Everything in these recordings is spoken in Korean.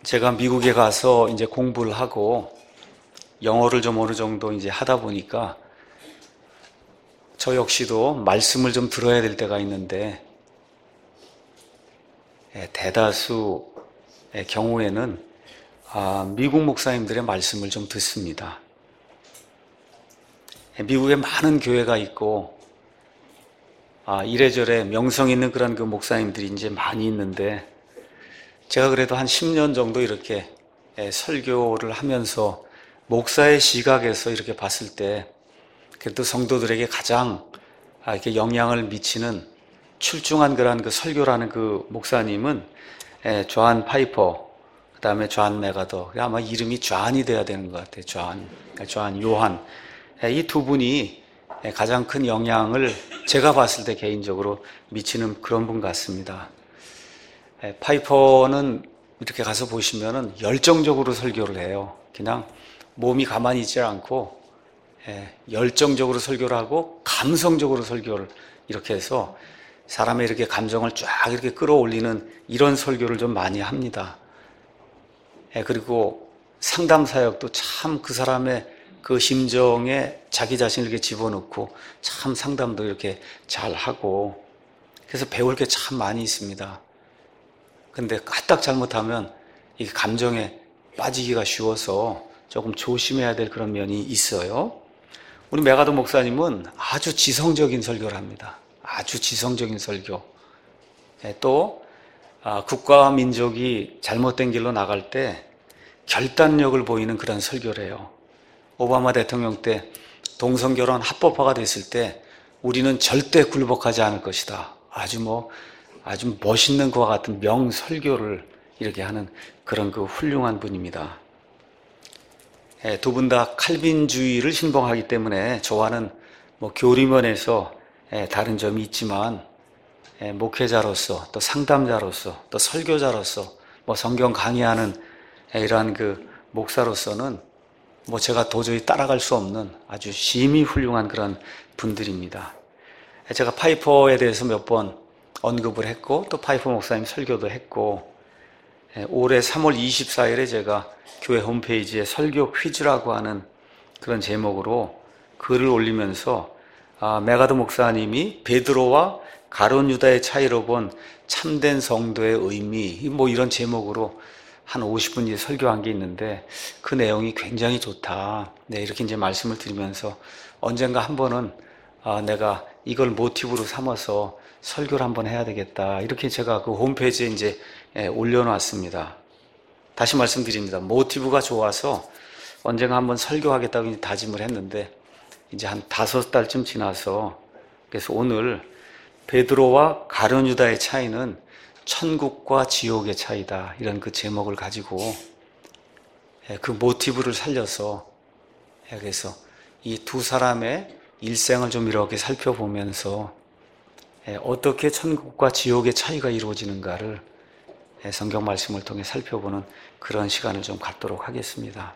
제가 미국에 가서 이제 공부를 하고 영어를 좀 어느 정도 이제 하다 보니까 저 역시도 말씀을 좀 들어야 될 때가 있는데 대다수의 경우에는 미국 목사님들의 말씀을 좀 듣습니다. 미국에 많은 교회가 있고 이래저래 명성 있는 그런 그 목사님들이 이제 많이 있는데 제가 그래도 한 10년 정도 이렇게 설교를 하면서 목사의 시각에서 이렇게 봤을 때 그래도 성도들에게 가장 이렇게 영향을 미치는 출중한 그런 그 설교라는 그 목사님은 존 파이퍼, 그 다음에 존 맥아더, 아마 이름이 존이 돼야 되는 것 같아요. 존 요한. 이 두 분이 가장 큰 영향을 제가 봤을 때 개인적으로 미치는 그런 분 같습니다. 파이퍼는 이렇게 가서 보시면은 열정적으로 설교를 해요. 그냥 몸이 가만히 있지 않고 열정적으로 설교를 하고 감성적으로 설교를 이렇게 해서 사람의 이렇게 감정을 쫙 이렇게 끌어올리는 이런 설교를 좀 많이 합니다. 그리고 상담 사역도 참 그 사람의 그 심정에 자기 자신을 이렇게 집어넣고 참 상담도 이렇게 잘 하고 그래서 배울 게 참 많이 있습니다. 근데 까딱 잘못하면 이 감정에 빠지기가 쉬워서 조금 조심해야 될 그런 면이 있어요. 우리 맥아더 목사님은 아주 지성적인 설교를 합니다. 아주 지성적인 설교. 또 국가와 민족이 잘못된 길로 나갈 때 결단력을 보이는 그런 설교를 해요. 오바마 대통령 때 동성결혼 합법화가 됐을 때 우리는 절대 굴복하지 않을 것이다. 아주 멋있는 것과 같은 명설교를 이렇게 하는 그런 그 훌륭한 분입니다. 두 분 다 칼빈주의를 신봉하기 때문에 저와는 교리면에서 다른 점이 있지만 목회자로서 또 상담자로서 또 설교자로서 성경 강의하는 이러한 그 목사로서는 제가 도저히 따라갈 수 없는 아주 심히 훌륭한 그런 분들입니다. 제가 파이퍼에 대해서 몇 번 언급을 했고 또 파이퍼 목사님 설교도 했고 올해 3월 24일에 제가 교회 홈페이지에 설교 퀴즈라고 하는 그런 제목으로 글을 올리면서 맥아더 목사님이 베드로와 가룟 유다의 차이로 본 참된 성도의 의미 이런 제목으로 한 50분 이제 설교한 게 있는데 그 내용이 굉장히 좋다. 이렇게 이제 말씀을 드리면서 언젠가 한 번은 내가 이걸 모티브로 삼아서 설교를 한번 해야 되겠다. 이렇게 제가 그 홈페이지에 이제 올려놨습니다. 다시 말씀드립니다. 모티브가 좋아서 언젠가 한번 설교하겠다고 이제 다짐을 했는데 이제 한 5달쯤 지나서 그래서 오늘 베드로와 가룟 유다의 차이는 천국과 지옥의 차이다. 이런 그 제목을 가지고 그 모티브를 살려서 그래서 이 두 사람의 일생을 좀 이렇게 살펴보면서 어떻게 천국과 지옥의 차이가 이루어지는가를 성경 말씀을 통해 살펴보는 그런 시간을 좀 갖도록 하겠습니다.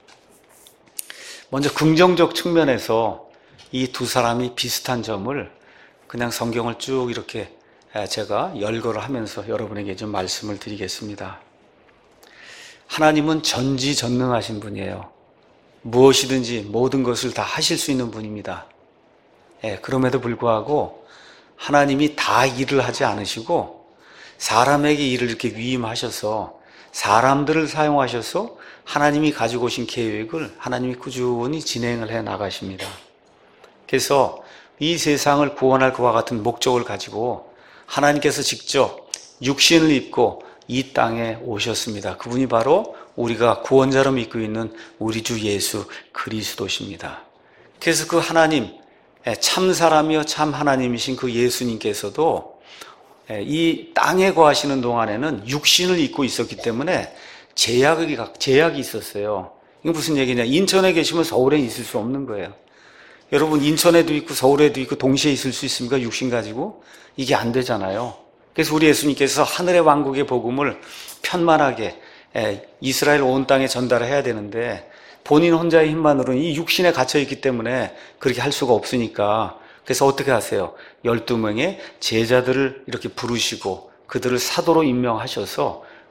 먼저 긍정적 측면에서 이 두 사람이 비슷한 점을 그냥 성경을 쭉 이렇게 제가 열거를 하면서 여러분에게 좀 말씀을 드리겠습니다. 하나님은 전지전능하신 분이에요. 무엇이든지 모든 것을 다 하실 수 있는 분입니다. 그럼에도 불구하고 하나님이 다 일을 하지 않으시고 사람에게 일을 이렇게 위임하셔서 사람들을 사용하셔서 하나님이 가지고 오신 계획을 하나님이 꾸준히 진행을 해 나가십니다. 그래서 이 세상을 구원할 그와 같은 목적을 가지고 하나님께서 직접 육신을 입고 이 땅에 오셨습니다. 그분이 바로 우리가 구원자로 믿고 있는 우리 주 예수 그리스도십니다. 그래서 그 하나님, 참 사람이요 참 하나님이신 그 예수님께서도 이 땅에 거하시는 동안에는 육신을 입고 있었기 때문에 제약이 있었어요. 이게 무슨 얘기냐? 인천에 계시면 서울에 있을 수 없는 거예요. 여러분 인천에도 있고 서울에도 있고 동시에 있을 수 있습니까? 육신 가지고? 이게 안 되잖아요. 그래서 우리 예수님께서 하늘의 왕국의 복음을 편만하게 이스라엘 온 땅에 전달해야 되는데 본인 혼자의 힘만으로는 이 육신에 갇혀있기 때문에 그렇게 할 수가 없으니까 그래서 어떻게 하세요? 12명의 제자들을 이렇게 부르시고 그들을 사도로 임명하셔서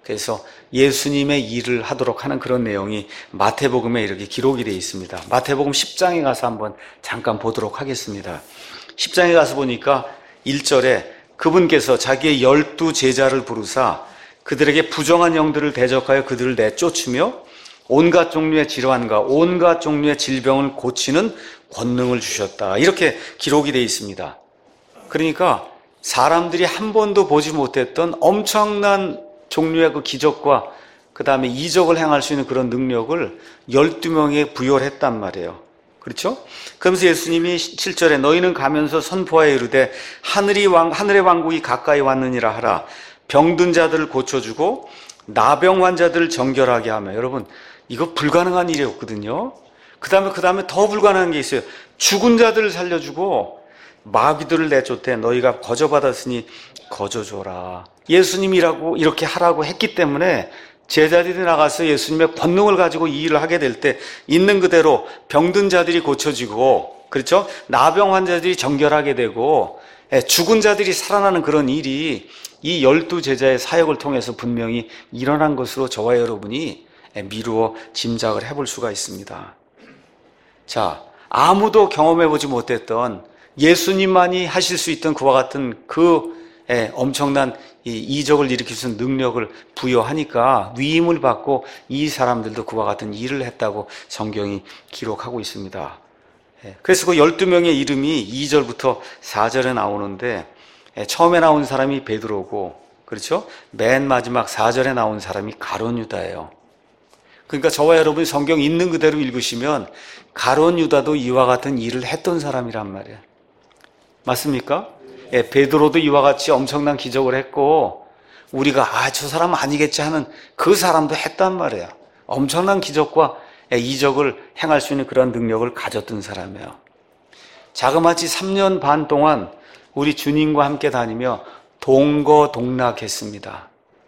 그래서 예수님의 일을 하도록 하는 그런 내용이 마태복음에 이렇게 기록이 되어 있습니다. 마태복음 10장에 가서 한번 잠깐 보도록 하겠습니다. 10장에 가서 보니까 1절에 그분께서 자기의 12 제자를 부르사 그들에게 부정한 영들을 대적하여 그들을 내쫓으며 온갖 종류의 질환과 온갖 종류의 질병을 고치는 권능을 주셨다. 이렇게 기록이 되어 있습니다. 그러니까 사람들이 한 번도 보지 못했던 엄청난 종류의 그 기적과 그 다음에 이적을 행할 수 있는 그런 능력을 12명에 부여를 했단 말이에요. 그렇죠? 그러면서 예수님이 7절에 너희는 가면서 선포하여 이르되 하늘의 왕국이 가까이 왔느니라 하라. 병든 자들을 고쳐주고 나병 환자들을 정결하게 하며. 여러분, 이거 불가능한 일이었거든요. 그 다음에 더 불가능한 게 있어요. 죽은 자들을 살려주고 마귀들을 내쫓되 너희가 거저받았으니 거저줘라. 예수님이라고 이렇게 하라고 했기 때문에 제자들이 나가서 예수님의 권능을 가지고 이 일을 하게 될 때 있는 그대로 병든 자들이 고쳐지고, 그렇죠? 나병 환자들이 정결하게 되고 죽은 자들이 살아나는 그런 일이 이 12 제자의 사역을 통해서 분명히 일어난 것으로 저와 여러분이 미루어 짐작을 해볼 수가 있습니다. 자, 아무도 경험해보지 못했던 예수님만이 하실 수 있던 그와 같은 그 엄청난 이적을 일으킬 수 있는 능력을 부여하니까 위임을 받고 이 사람들도 그와 같은 일을 했다고 성경이 기록하고 있습니다. 그래서 그 12명의 이름이 2절부터 4절에 나오는데 처음에 나온 사람이 베드로고, 그렇죠? 맨 마지막 4절에 나온 사람이 가룟 유다예요. 그러니까 저와 여러분이 성경 있는 그대로 읽으시면 가룟 유다도 이와 같은 일을 했던 사람이란 말이에요. 맞습니까? 베드로도 이와 같이 엄청난 기적을 했고 우리가 저 사람 아니겠지 하는 그 사람도 했단 말이에요. 엄청난 기적과 이적을 행할 수 있는 그런 능력을 가졌던 사람이에요. 자그마치 3년 반 동안 우리 주님과 함께 다니며 동거동락했습니다.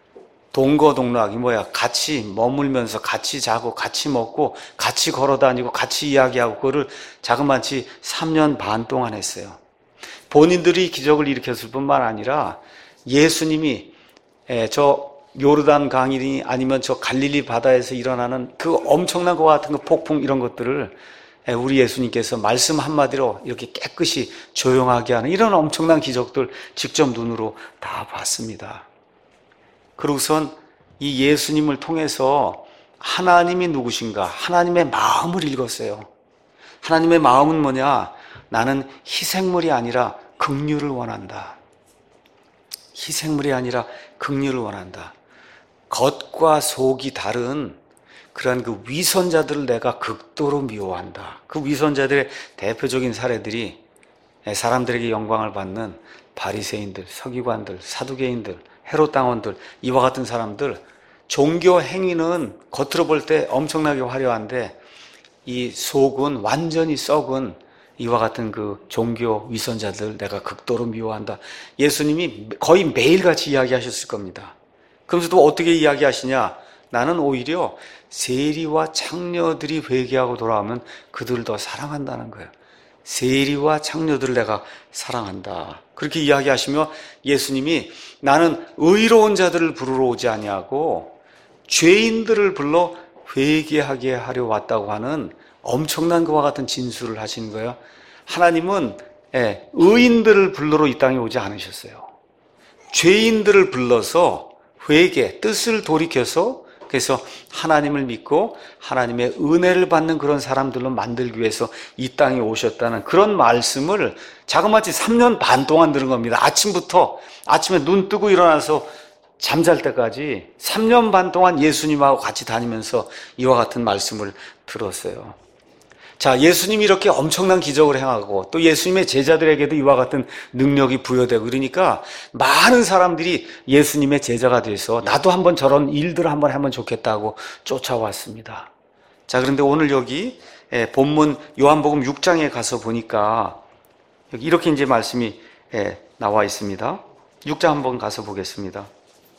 동거동락이 뭐야? 같이 머물면서 같이 자고 같이 먹고 같이 걸어다니고 같이 이야기하고 그거를 자그마치 3년 반 동안 했어요. 본인들이 기적을 일으켰을 뿐만 아니라 예수님이 저 요르단 강이니 아니면 저 갈릴리 바다에서 일어나는 그 엄청난 것과 같은 그 폭풍 이런 것들을 우리 예수님께서 말씀 한마디로 이렇게 깨끗이 조용하게 하는 이런 엄청난 기적들 직접 눈으로 다 봤습니다. 그러고선 이 예수님을 통해서 하나님이 누구신가? 하나님의 마음을 읽었어요. 하나님의 마음은 뭐냐? 나는 희생물이 아니라 긍휼을 원한다. 희생물이 아니라 긍휼을 원한다. 겉과 속이 다른 그러한 그 위선자들을 내가 극도로 미워한다. 그 위선자들의 대표적인 사례들이 사람들에게 영광을 받는 바리새인들, 서기관들, 사두개인들, 헤롯 당원들, 이와 같은 사람들, 종교 행위는 겉으로 볼 때 엄청나게 화려한데 이 속은 완전히 썩은 이와 같은 그 종교 위선자들 내가 극도로 미워한다. 예수님이 거의 매일같이 이야기하셨을 겁니다. 그러면서 또 어떻게 이야기하시냐? 나는 오히려 세리와 창녀들이 회개하고 돌아오면 그들을 더 사랑한다는 거예요. 세리와 창녀들을 내가 사랑한다. 그렇게 이야기하시며 예수님이 나는 의로운 자들을 부르러 오지 아니하고 죄인들을 불러 회개하게 하려 왔다고 하는 엄청난 그와 같은 진술을 하시는 거예요. 하나님은 의인들을 불러러 이 땅에 오지 않으셨어요. 죄인들을 불러서 회개, 뜻을 돌이켜서 그래서 하나님을 믿고 하나님의 은혜를 받는 그런 사람들로 만들기 위해서 이 땅에 오셨다는 그런 말씀을 자그마치 3년 반 동안 들은 겁니다. 아침에 눈 뜨고 일어나서 잠잘 때까지 3년 반 동안 예수님하고 같이 다니면서 이와 같은 말씀을 들었어요. 자, 예수님이 이렇게 엄청난 기적을 행하고 또 예수님의 제자들에게도 이와 같은 능력이 부여되고 그러니까 많은 사람들이 예수님의 제자가 돼서 나도 한번 저런 일들을 한번 하면 좋겠다고 쫓아왔습니다. 자, 그런데 오늘 여기 본문 요한복음 6장에 가서 보니까 여기 이렇게 이제 말씀이 나와 있습니다. 6장 한번 가서 보겠습니다.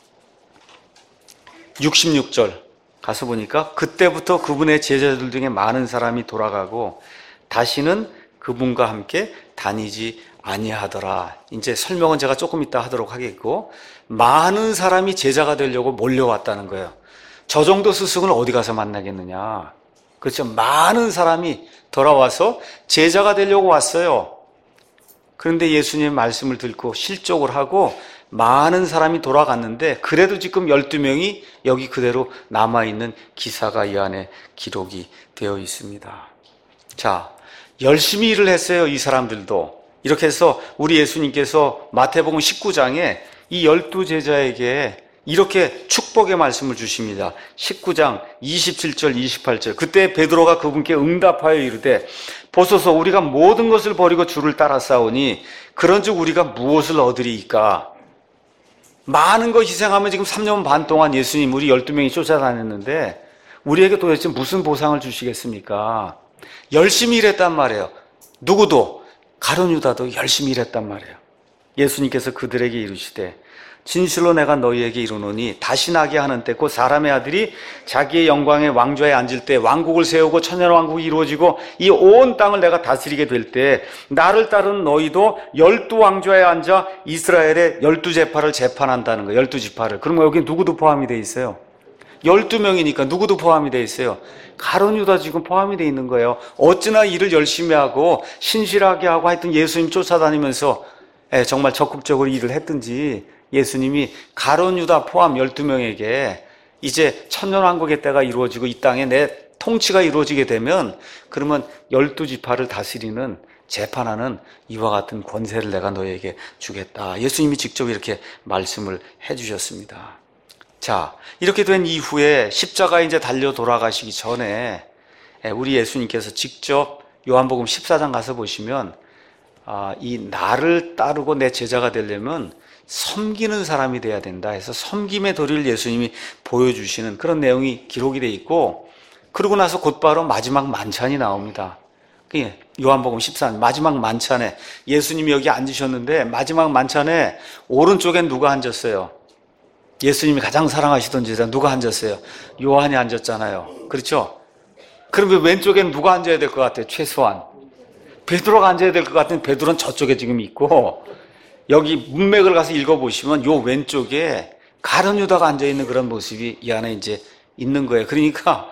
66절 가서 보니까 그때부터 그분의 제자들 중에 많은 사람이 돌아가고 다시는 그분과 함께 다니지 아니하더라. 이제 설명은 제가 조금 이따 하도록 하겠고, 많은 사람이 제자가 되려고 몰려왔다는 거예요. 저 정도 스승을 어디 가서 만나겠느냐. 그렇죠. 많은 사람이 돌아와서 제자가 되려고 왔어요. 그런데 예수님의 말씀을 듣고 실족을 하고 많은 사람이 돌아갔는데, 그래도 지금 12명이 여기 그대로 남아있는 기사가 이 안에 기록이 되어 있습니다. 자, 열심히 일을 했어요, 이 사람들도. 이렇게 해서 우리 예수님께서 마태복음 19장에 이 12제자에게 이렇게 축복의 말씀을 주십니다. 19장 27절 28절. 그때 베드로가 그분께 응답하여 이르되, 보소서 우리가 모든 것을 버리고 주를 따라 싸우니 그런즉 우리가 무엇을 얻으리이까? 많은 거 희생하면 지금 3년 반 동안 예수님 우리 12명이 쫓아다녔는데 우리에게 도대체 무슨 보상을 주시겠습니까? 열심히 일했단 말이에요. 누구도, 가룟 유다도 열심히 일했단 말이에요. 예수님께서 그들에게 이르시되, 진실로 내가 너희에게 이르노니 다시 나게 하는 때 곧 사람의 아들이 자기의 영광의 왕좌에 앉을 때 왕국을 세우고 천년왕국이 이루어지고 이 온 땅을 내가 다스리게 될 때 나를 따르는 너희도 12왕좌에 앉아 이스라엘의 12제파를 재판한다는 거예요. 12지파를. 그러면 여기 누구도 포함이 돼 있어요. 12명이니까 누구도 포함이 돼 있어요. 가룟 유다 지금 포함이 돼 있는 거예요. 어찌나 일을 열심히 하고 신실하게 하고 하여튼 예수님 쫓아다니면서 정말 적극적으로 일을 했든지 예수님이 가룟 유다 포함 12명에게 이제 천년왕국의 때가 이루어지고 이 땅에 내 통치가 이루어지게 되면 그러면 12지파를 다스리는 재판하는 이와 같은 권세를 내가 너에게 주겠다. 예수님이 직접 이렇게 말씀을 해주셨습니다. 자, 이렇게 된 이후에 십자가에 이제 달려 돌아가시기 전에 우리 예수님께서 직접 요한복음 14장 가서 보시면 이 나를 따르고 내 제자가 되려면 섬기는 사람이 돼야 된다 해서 섬김의 도리를 예수님이 보여주시는 그런 내용이 기록이 되어 있고, 그러고 나서 곧바로 마지막 만찬이 나옵니다. 요한복음 14장 마지막 만찬에 예수님이 여기 앉으셨는데 마지막 만찬에 오른쪽엔 누가 앉았어요? 예수님이 가장 사랑하시던 제자 누가 앉았어요? 요한이 앉았잖아요. 그렇죠? 그러면 왼쪽엔 누가 앉아야 될 것 같아요? 최소한 베드로가 앉아야 될 것 같은 베드로는 저쪽에 지금 있고, 여기 문맥을 가서 읽어보시면 요 왼쪽에 가룟 유다가 앉아있는 그런 모습이 이 안에 이제 있는 거예요. 그러니까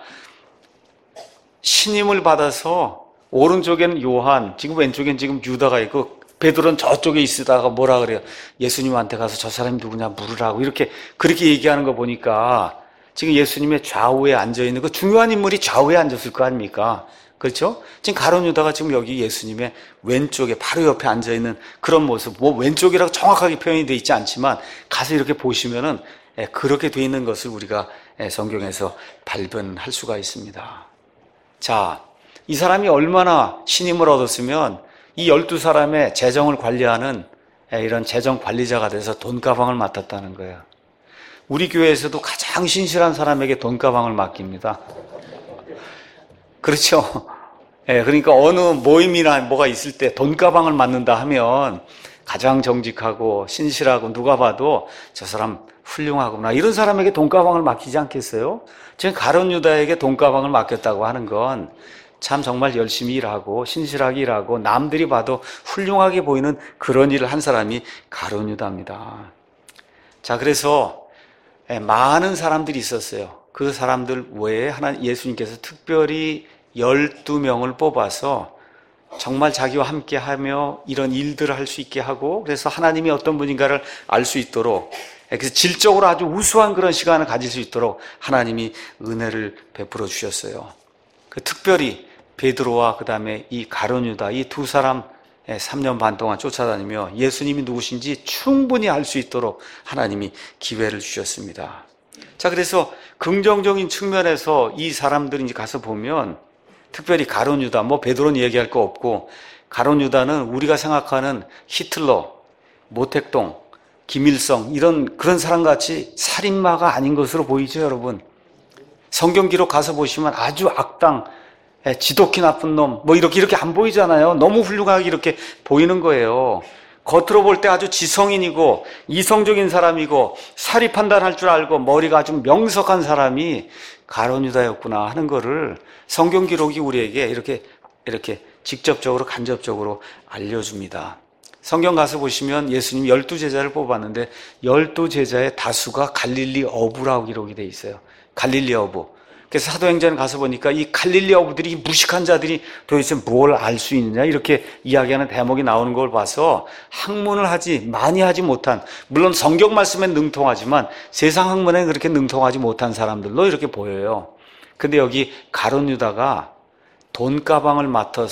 신임을 받아서 오른쪽에는 요한, 지금 왼쪽엔 지금 유다가 있고 베드로는 저쪽에 있으다가 뭐라 그래요? 예수님한테 가서 저 사람이 누구냐 물으라고 그렇게 얘기하는 거 보니까 지금 예수님의 좌우에 앉아있는 그 중요한 인물이 좌우에 앉았을 거 아닙니까? 그렇죠? 지금 가룟 유다가 지금 여기 예수님의 왼쪽에 바로 옆에 앉아있는 그런 모습, 뭐 왼쪽이라고 정확하게 표현이 되어 있지 않지만 가서 이렇게 보시면은 그렇게 되어 있는 것을 우리가 성경에서 발견할 수가 있습니다. 자, 이 사람이 얼마나 신임을 얻었으면 이 12사람의 재정을 관리하는 이런 재정 관리자가 돼서 돈가방을 맡았다는 거예요. 우리 교회에서도 가장 신실한 사람에게 돈가방을 맡깁니다. 그렇죠. 그러니까 어느 모임이나 뭐가 있을 때 돈가방을 맡는다 하면 가장 정직하고 신실하고 누가 봐도 저 사람 훌륭하구나 이런 사람에게 돈가방을 맡기지 않겠어요? 지금 가룟 유다에게 돈가방을 맡겼다고 하는 건 참 정말 열심히 일하고 신실하게 일하고 남들이 봐도 훌륭하게 보이는 그런 일을 한 사람이 가룟 유다입니다. 자, 그래서 많은 사람들이 있었어요. 그 사람들 외에 예수님께서 특별히 12명을 뽑아서 정말 자기와 함께 하며 이런 일들을 할 수 있게 하고, 그래서 하나님이 어떤 분인가를 알 수 있도록, 그래서 질적으로 아주 우수한 그런 시간을 가질 수 있도록 하나님이 은혜를 베풀어 주셨어요. 특별히 베드로와 그 다음에 이 가룟 유다 이 두 사람 3년 반 동안 쫓아다니며 예수님이 누구신지 충분히 알 수 있도록 하나님이 기회를 주셨습니다. 자, 그래서 긍정적인 측면에서 이 사람들이 이제 가서 보면 특별히 가룟 유다, 뭐 베드로는 얘기할 거 없고, 가룟 유다는 우리가 생각하는 히틀러, 모택동, 김일성 이런 그런 사람같이 살인마가 아닌 것으로 보이죠, 여러분. 성경 기록 가서 보시면 아주 악당, 지독히 나쁜 놈, 뭐 이렇게 안 보이잖아요. 너무 훌륭하게 이렇게 보이는 거예요. 겉으로 볼 때 아주 지성인이고 이성적인 사람이고 사리 판단할 줄 알고 머리가 아주 명석한 사람이 가룟 유다였구나 하는 거를 성경 기록이 우리에게 이렇게 직접적으로 간접적으로 알려줍니다. 성경 가서 보시면 예수님 12제자를 뽑았는데 12제자의 다수가 갈릴리 어부라고 기록이 돼 있어요. 갈릴리 어부. 그래서 사도행전에 가서 보니까 이 갈릴리 어부들이, 이 무식한 자들이 도대체 뭘 알 수 있느냐 이렇게 이야기하는 대목이 나오는 걸 봐서 학문을 많이 하지 못한, 물론 성경 말씀엔 능통하지만 세상 학문에 그렇게 능통하지 못한 사람들로 이렇게 보여요. 근데 여기 가룟 유다가 돈가방을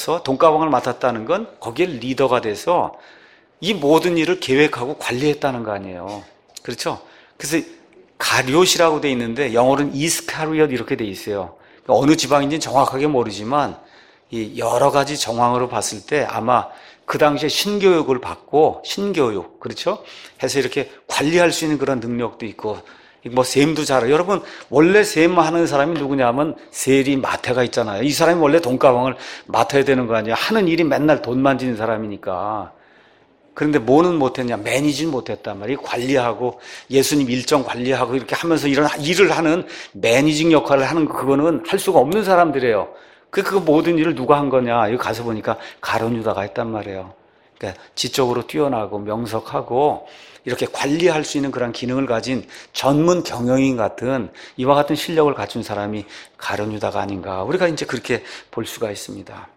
맡았다는 건 거기에 리더가 돼서 이 모든 일을 계획하고 관리했다는 거 아니에요. 그렇죠? 그래서 가룟이라고 돼 있는데 영어로는 이스카리엇 이렇게 돼 있어요. 어느 지방인지는 정확하게 모르지만 이 여러 가지 정황으로 봤을 때 아마 그 당시에 신교육을 받고, 신교육, 그렇죠? 해서 이렇게 관리할 수 있는 그런 능력도 있고, 뭐 셈도 잘해요. 여러분, 원래 셈 하는 사람이 누구냐면 세리 마태가 있잖아요. 이 사람이 원래 돈가방을 맡아야 되는 거 아니에요. 하는 일이 맨날 돈 만지는 사람이니까. 그런데 뭐는 못했냐? 매니지는 못했단 말이에요. 관리하고 예수님 일정 관리하고 이렇게 하면서 이런 일을 하는 매니징 역할을 하는 그거는 할 수가 없는 사람들이에요. 그 모든 일을 누가 한 거냐? 여기 가서 보니까 가룟 유다가 했단 말이에요. 그러니까 지적으로 뛰어나고 명석하고 이렇게 관리할 수 있는 그런 기능을 가진 전문 경영인 같은 이와 같은 실력을 갖춘 사람이 가룟 유다가 아닌가. 우리가 이제 그렇게 볼 수가 있습니다.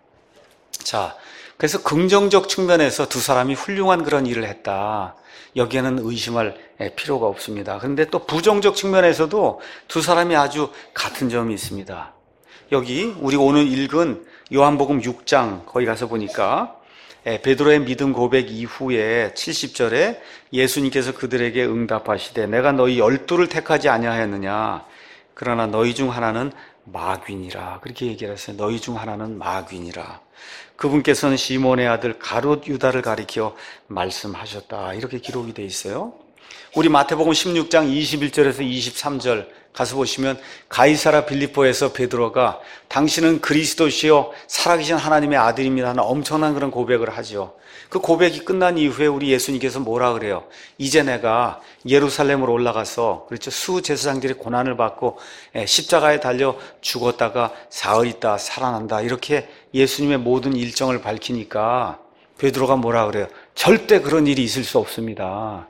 자, 그래서 긍정적 측면에서 두 사람이 훌륭한 그런 일을 했다. 여기에는 의심할 필요가 없습니다. 그런데 또 부정적 측면에서도 두 사람이 아주 같은 점이 있습니다. 여기 우리 오늘 읽은 요한복음 6장 거기 가서 보니까 베드로의 믿음 고백 이후에 70절에 예수님께서 그들에게 응답하시되 내가 너희 12를 택하지 아니하였느냐. 그러나 너희 중 하나는 마귀니라. 그렇게 얘기를 했어요. 너희 중 하나는 마귀니라. 그분께서는 시몬의 아들 가룟 유다를 가리켜 말씀하셨다. 이렇게 기록이 되어 있어요. 우리 마태복음 16장 21절에서 23절 가서 보시면 가이사라 빌립보에서 베드로가 당신은 그리스도시요 살아계신 하나님의 아들입니다 하는 엄청난 그런 고백을 하죠. 그 고백이 끝난 이후에 우리 예수님께서 뭐라 그래요? 이제 내가 예루살렘으로 올라가서, 그렇죠, 수제사장들이 고난을 받고 십자가에 달려 죽었다가 사흘 있다 살아난다, 이렇게 예수님의 모든 일정을 밝히니까 베드로가 뭐라 그래요? 절대 그런 일이 있을 수 없습니다.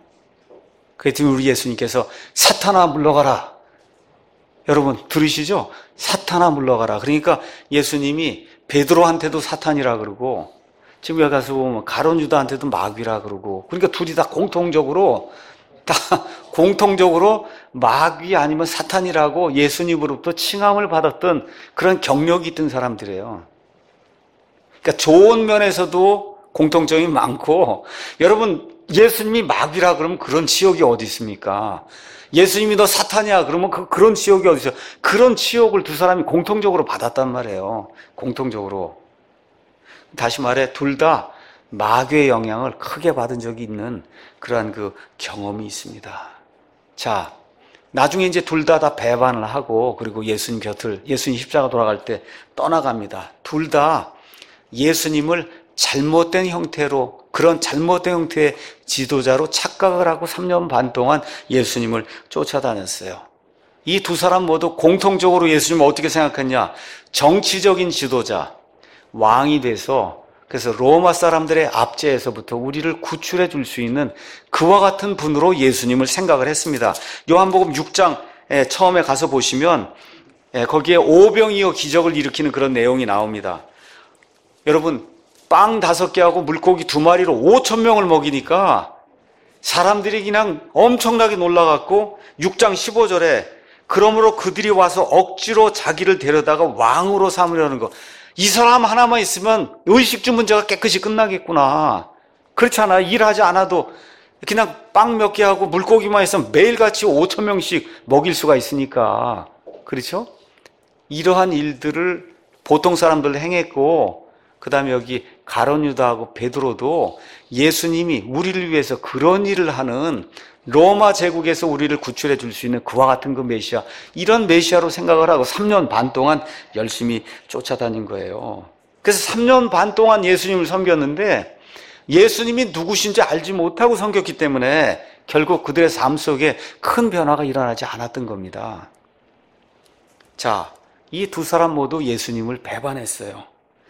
그랬더니 우리 예수님께서 사탄아 물러가라. 여러분 들으시죠? 사탄아 물러가라. 그러니까 예수님이 베드로한테도 사탄이라 그러고 지금 여기 가서 보면 가룟 유다한테도 마귀라 그러고, 그러니까 둘이 다 공통적으로 마귀 아니면 사탄이라고 예수님으로부터 칭함을 받았던 그런 경력이 있던 사람들이에요. 그러니까 좋은 면에서도 공통점이 많고, 여러분 예수님이 마귀라 그러면 그런 지옥이 어디 있습니까? 예수님이 너 사탄이야 그러면 그런 지옥이 어디 있어요? 그런 지옥을 두 사람이 공통적으로 받았단 말이에요. 공통적으로. 다시 말해 둘 다 마귀의 영향을 크게 받은 적이 있는 그러한 그 경험이 있습니다. 자, 나중에 이제 둘 다 배반을 하고, 그리고 예수님 십자가 돌아갈 때 떠나갑니다. 둘 다 예수님을 잘못된 형태로, 그런 잘못된 형태의 지도자로 착각을 하고 3년 반 동안 예수님을 쫓아다녔어요. 이 두 사람 모두 공통적으로 예수님을 어떻게 생각했냐? 정치적인 지도자, 왕이 돼서, 그래서 로마 사람들의 압제에서부터 우리를 구출해 줄 수 있는 그와 같은 분으로 예수님을 생각을 했습니다. 요한복음 6장 처음에 가서 보시면 거기에 오병이어 기적을 일으키는 그런 내용이 나옵니다. 여러분 빵 5개하고 물고기 2마리로 5,000명을 먹이니까 사람들이 그냥 엄청나게 놀라갖고 6장 15절에 그러므로 그들이 와서 억지로 자기를 데려다가 왕으로 삼으려는 거. 이 사람 하나만 있으면 의식주 문제가 깨끗이 끝나겠구나. 그렇잖아. 일하지 않아도 그냥 빵 몇 개 하고 물고기만 있으면 매일같이 5,000명씩 먹일 수가 있으니까. 그렇죠? 이러한 일들을 보통 사람들 행했고, 그 다음에 여기 가룟 유다하고 베드로도 예수님이 우리를 위해서 그런 일을 하는, 로마 제국에서 우리를 구출해 줄 수 있는 그와 같은 그 메시아, 이런 메시아로 생각을 하고 3년 반 동안 열심히 쫓아다닌 거예요. 그래서 3년 반 동안 예수님을 섬겼는데 예수님이 누구신지 알지 못하고 섬겼기 때문에 결국 그들의 삶 속에 큰 변화가 일어나지 않았던 겁니다. 자, 이 두 사람 모두 예수님을 배반했어요.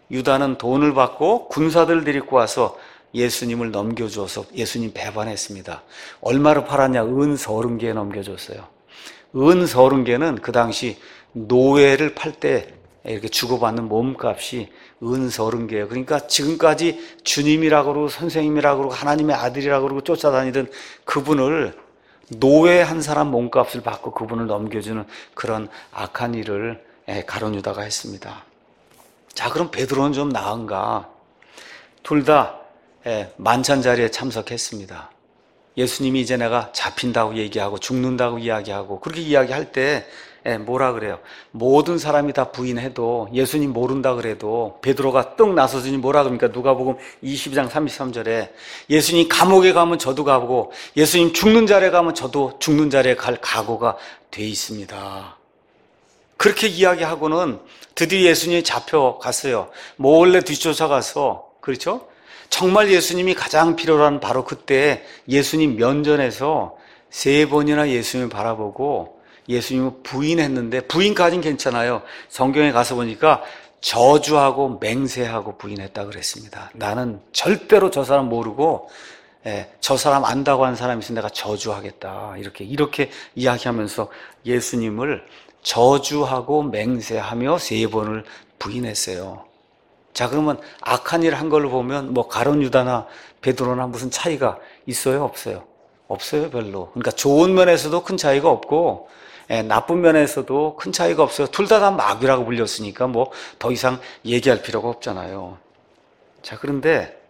유다는 돈을 받고 군사들을 데리고 와서 예수님을 넘겨줘서 예수님 배반했습니다. 얼마로 팔았냐? 은 30개에 넘겨줬어요. 은 30개는 그 당시 노예를 팔 때 이렇게 주고받는 몸값이 은 30개예요. 그러니까 지금까지 주님이라고 그러고 선생님이라고 그러고 하나님의 아들이라고 그러고 쫓아다니던 그분을 노예 한 사람 몸값을 받고 그분을 넘겨주는 그런 악한 일을 가룟 유다가 했습니다. 자, 그럼 베드로는 좀 나은가? 둘 다 만찬 자리에 참석했습니다. 예수님이 이제 내가 잡힌다고 얘기하고 죽는다고 이야기하고 그렇게 이야기할 때 뭐라 그래요? 모든 사람이 다 부인해도 예수님 모른다 그래도 베드로가 떡 나서더니 뭐라 그럽니까? 누가복음 22장 33절에 예수님 감옥에 가면 저도 가고 예수님 죽는 자리에 가면 저도 죽는 자리에 갈 각오가 돼 있습니다. 그렇게 이야기하고는 드디어 예수님이 잡혀갔어요. 몰래 뒤쫓아가서, 그렇죠? 정말 예수님이 가장 필요로 하는 바로 그때 예수님 면전에서 3번이나 예수님을 바라보고 예수님을 부인했는데, 부인까지는 괜찮아요. 성경에 가서 보니까 저주하고 맹세하고 부인했다 그랬습니다. 나는 절대로 저 사람 모르고 저 사람 안다고 하는 사람이 있으면 내가 저주하겠다. 이렇게 이야기하면서 예수님을 저주하고 맹세하며 3번을 부인했어요. 자, 그러면 악한 일 한 걸로 보면 가룟 유다나 베드로나 무슨 차이가 있어요? 없어요? 없어요, 별로. 그러니까 좋은 면에서도 큰 차이가 없고 나쁜 면에서도 큰 차이가 없어요. 둘 다 마귀라고 불렸으니까 더 이상 얘기할 필요가 없잖아요. 자, 그런데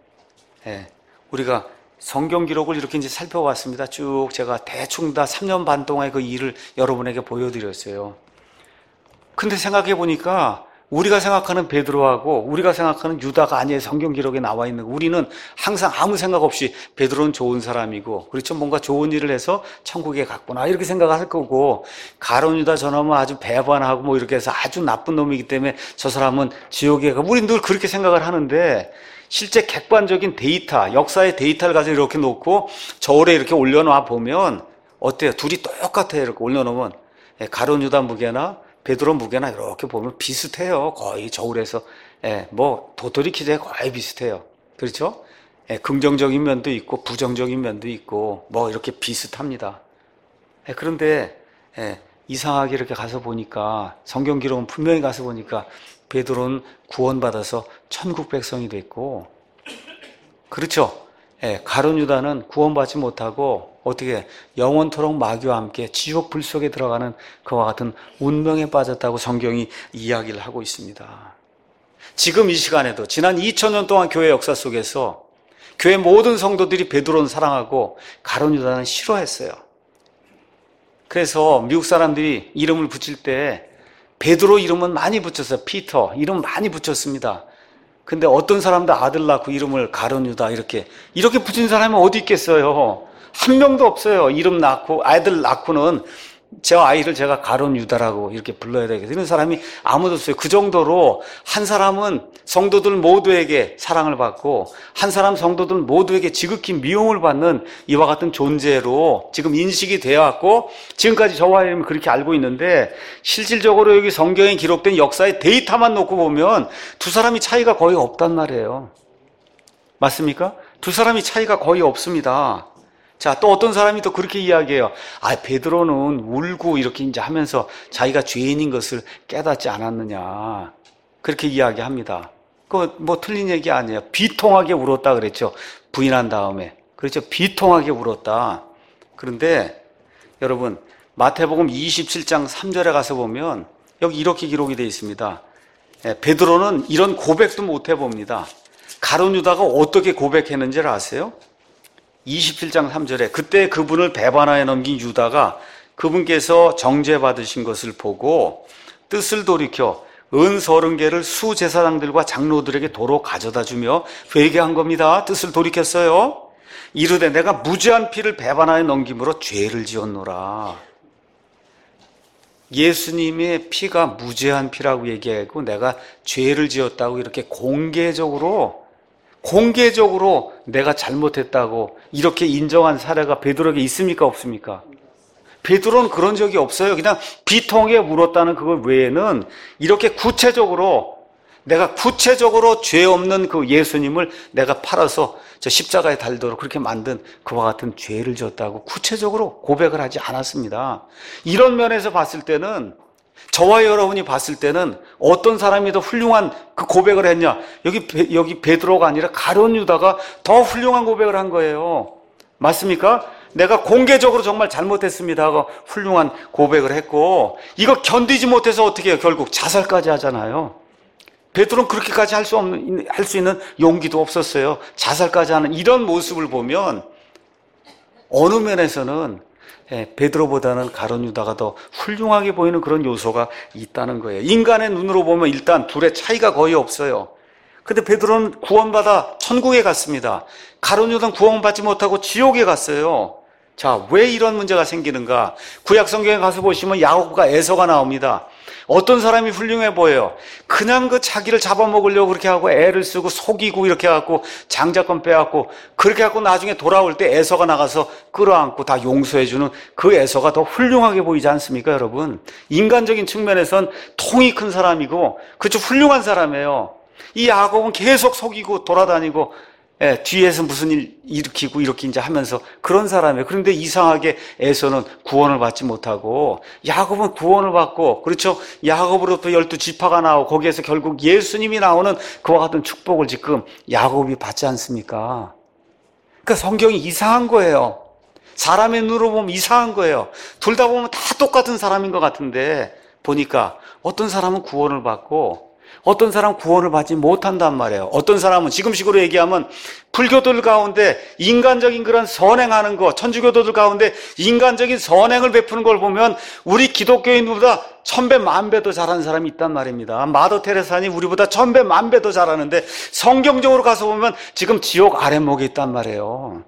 우리가 성경 기록을 이렇게 이제 살펴봤습니다. 쭉 제가 대충 다 3년 반 동안의 그 일을 여러분에게 보여드렸어요. 근데 생각해 보니까 우리가 생각하는 베드로하고 우리가 생각하는 유다가 아니에요. 성경 기록에 나와 있는 거. 우리는 항상 아무 생각 없이 베드로는 좋은 사람이고, 그렇죠? 뭔가 좋은 일을 해서 천국에 갔구나 이렇게 생각할 거고, 가룟 유다 저놈은 아주 배반하고 이렇게 해서 아주 나쁜 놈이기 때문에 저 사람은 지옥에 가. 우리는 늘 그렇게 생각을 하는데 실제 객관적인 데이터, 역사의 데이터를 가지고 이렇게 놓고 저울에 이렇게 올려놔 보면 어때요? 둘이 똑같아요. 이렇게 올려놓으면 가룟 유다 무게나 베드로 무게나 이렇게 보면 비슷해요. 거의 저울에서 도토리 키즈에 거의 비슷해요. 그렇죠? 긍정적인 면도 있고 부정적인 면도 있고 이렇게 비슷합니다. 그런데 이상하게 이렇게 가서 보니까 성경 기록은 분명히 가서 보니까 베드로는 구원받아서 천국 백성이 됐고, 그렇죠? 가룟 유다는 구원받지 못하고 어떻게 영원토록 마귀와 함께 지옥 불 속에 들어가는 그와 같은 운명에 빠졌다고 성경이 이야기를 하고 있습니다. 지금 이 시간에도 지난 2000년 동안 교회 역사 속에서 교회 모든 성도들이 베드로는 사랑하고 가룟 유다는 싫어했어요. 그래서 미국 사람들이 이름을 붙일 때 베드로 이름은 많이 붙였어요. 피터 이름 많이 붙였습니다. 근데 어떤 사람도 아들 낳고 이름을 가룟 유다 이렇게 붙인 사람이 어디 있겠어요? 한 명도 없어요. 이름 낳고 아이들 낳고는 저 아이를 제가 가룟 유다라고 이렇게 불러야 되겠어요. 이런 사람이 아무도 없어요. 그 정도로 한 사람은 성도들 모두에게 사랑을 받고 한 사람 성도들 모두에게 지극히 미움을 받는 이와 같은 존재로 지금 인식이 되어 왔고 지금까지 저와 이름을 그렇게 알고 있는데, 실질적으로 여기 성경에 기록된 역사의 데이터만 놓고 보면 두 사람이 차이가 거의 없단 말이에요. 맞습니까? 두 사람이 차이가 거의 없습니다. 자, 또 어떤 사람이 또 그렇게 이야기해요. 베드로는 울고 이렇게 이제 하면서 자기가 죄인인 것을 깨닫지 않았느냐. 그렇게 이야기합니다. 그거 틀린 얘기 아니에요. 비통하게 울었다 그랬죠. 부인한 다음에. 그렇죠. 비통하게 울었다. 그런데 여러분, 마태복음 27장 3절에 가서 보면 여기 이렇게 기록이 되어 있습니다. 베드로는 이런 고백도 못 해봅니다. 가룟 유다가 어떻게 고백했는지를 아세요? 27장 3절에 그때 그분을 배반하여 넘긴 유다가 그분께서 정죄받으신 것을 보고 뜻을 돌이켜 은 30개를 수제사장들과 장로들에게 도로 가져다 주며 회개한 겁니다. 뜻을 돌이켰어요. 이르되 내가 무죄한 피를 배반하여 넘김으로 죄를 지었노라. 예수님의 피가 무죄한 피라고 얘기하고 내가 죄를 지었다고 이렇게 공개적으로 내가 잘못했다고 이렇게 인정한 사례가 베드로에게 있습니까? 없습니까? 베드로는 그런 적이 없어요. 그냥 비통하게 울었다는 그것 외에는 이렇게 구체적으로 내가 구체적으로 죄 없는 그 예수님을 내가 팔아서 저 십자가에 달도록 그렇게 만든 그와 같은 죄를 졌다고 구체적으로 고백을 하지 않았습니다. 이런 면에서 봤을 때는, 저와 여러분이 봤을 때는 어떤 사람이 더 훌륭한 그 고백을 했냐? 여기 베드로가 아니라 가룟 유다가 더 훌륭한 고백을 한 거예요. 맞습니까? 내가 공개적으로 정말 잘못했습니다 하고 훌륭한 고백을 했고, 이거 견디지 못해서 어떻게 해요? 결국 자살까지 하잖아요. 베드로는 그렇게까지 할 수 있는 용기도 없었어요. 자살까지 하는 이런 모습을 보면 어느 면에서는 베드로보다는 가룟 유다가 더 훌륭하게 보이는 그런 요소가 있다는 거예요. 인간의 눈으로 보면 일단 둘의 차이가 거의 없어요. 근데 베드로는 구원받아 천국에 갔습니다. 가룟 유다는 구원받지 못하고 지옥에 갔어요. 자, 왜 이런 문제가 생기는가? 구약 성경에 가서 보시면 야곱과 에서가 나옵니다. 어떤 사람이 훌륭해 보여요? 그냥 그 자기를 잡아먹으려고 그렇게 하고 애를 쓰고 속이고 이렇게 해갖고 장자권 빼앗고 그렇게 해갖고 나중에 돌아올 때 에서가 나가서 끌어안고 다 용서해주는 그 에서가 더 훌륭하게 보이지 않습니까, 여러분? 인간적인 측면에선 통이 큰 사람이고, 그렇죠, 훌륭한 사람이에요. 이 야곱은 계속 속이고 돌아다니고 뒤에서 무슨 일 일으키고 이렇게 이제 하면서 그런 사람이에요. 그런데 이상하게 에서는 구원을 받지 못하고, 야곱은 구원을 받고, 그렇죠, 야곱으로부터 12지파가 나오고 거기에서 결국 예수님이 나오는 그와 같은 축복을 지금 야곱이 받지 않습니까? 그러니까 성경이 이상한 거예요. 사람의 눈으로 보면 이상한 거예요. 둘 다 보면 다 똑같은 사람인 것 같은데 보니까 어떤 사람은 구원을 받고 어떤 사람은 구원을 받지 못한단 말이에요. 어떤 사람은 지금식으로 얘기하면 불교들 가운데 인간적인 그런 선행하는 거, 천주교도들 가운데 인간적인 선행을 베푸는 걸 보면 우리 기독교인보다 1000배, 10,000배 더 잘하는 사람이 있단 말입니다. 마더 테레사니 우리보다 1000배, 10,000배 더 잘하는데 성경적으로 가서 보면 지금 지옥 아랫목에 있단 말이에요.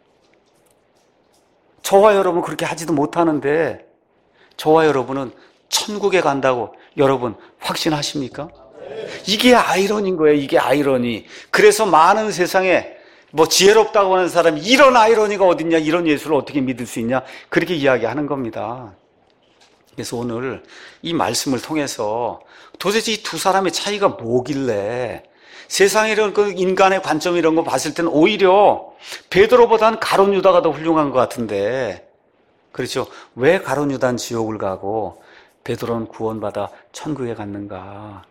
저와 여러분 그렇게 하지도 못하는데 저와 여러분은 천국에 간다고 여러분 확신하십니까? 이게 아이러니인 거예요. 이게 아이러니. 그래서 많은 세상에 뭐 지혜롭다고 하는 사람이 이런 아이러니가 어딨냐, 이런 예수를 어떻게 믿을 수 있냐, 그렇게 이야기하는 겁니다. 그래서 오늘 이 말씀을 통해서 도대체 이 두 사람의 차이가 뭐길래, 세상에 이런 그 인간의 관점 이런 거 봤을 때는 오히려 베드로보다는 가룟 유다가 더 훌륭한 것 같은데, 그렇죠, 왜 가룟 유다는 지옥을 가고 베드로는 구원받아 천국에 갔는가?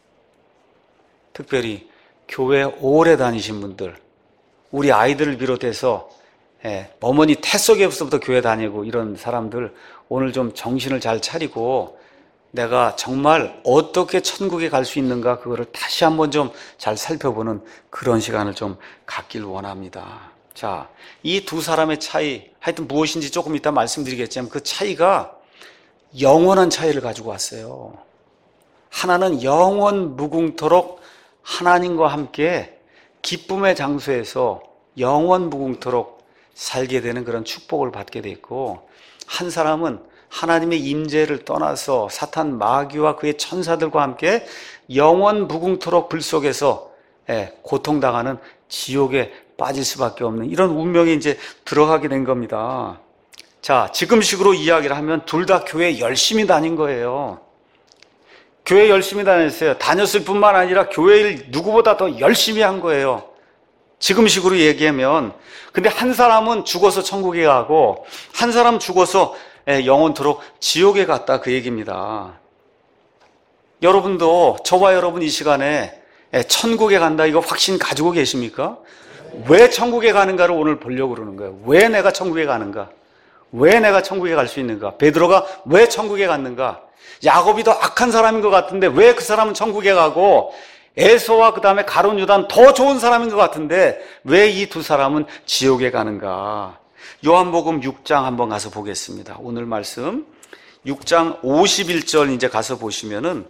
특별히 교회 오래 다니신 분들, 우리 아이들을 비롯해서 어머니 태속에서부터 교회 다니고 이런 사람들, 오늘 좀 정신을 잘 차리고 내가 정말 어떻게 천국에 갈 수 있는가, 그거를 다시 한번 좀 잘 살펴보는 그런 시간을 좀 갖길 원합니다. 자, 이 두 사람의 차이, 하여튼 무엇인지 조금 이따 말씀드리겠지만 그 차이가 영원한 차이를 가지고 왔어요. 하나는 영원 무궁토록 하나님과 함께 기쁨의 장소에서 영원 무궁토록 살게 되는 그런 축복을 받게 돼 있고, 한 사람은 하나님의 임재를 떠나서 사탄 마귀와 그의 천사들과 함께 영원 무궁토록 불 속에서 고통당하는 지옥에 빠질 수밖에 없는 이런 운명에 이제 들어가게 된 겁니다. 자, 지금식으로 이야기를 하면 둘 다 교회 열심히 다닌 거예요. 교회 열심히 다녔어요. 다녔을 뿐만 아니라 교회를 누구보다 더 열심히 한 거예요. 지금식으로 얘기하면. 근데 한 사람은 죽어서 천국에 가고 한 사람은 죽어서 영원토록 지옥에 갔다, 그 얘기입니다. 여러분도, 저와 여러분 이 시간에 천국에 간다 이거 확신 가지고 계십니까? 왜 천국에 가는가를 오늘 보려고 그러는 거예요. 왜 내가 천국에 가는가? 왜 내가 천국에 갈 수 있는가? 베드로가 왜 천국에 갔는가? 야곱이 더 악한 사람인 것 같은데 왜 그 사람은 천국에 가고, 에서와 그 다음에 가룟 유다는 더 좋은 사람인 것 같은데 왜 이 두 사람은 지옥에 가는가? 요한복음 6장 한번 가서 보겠습니다. 오늘 말씀 6장 51절 이제 가서 보시면은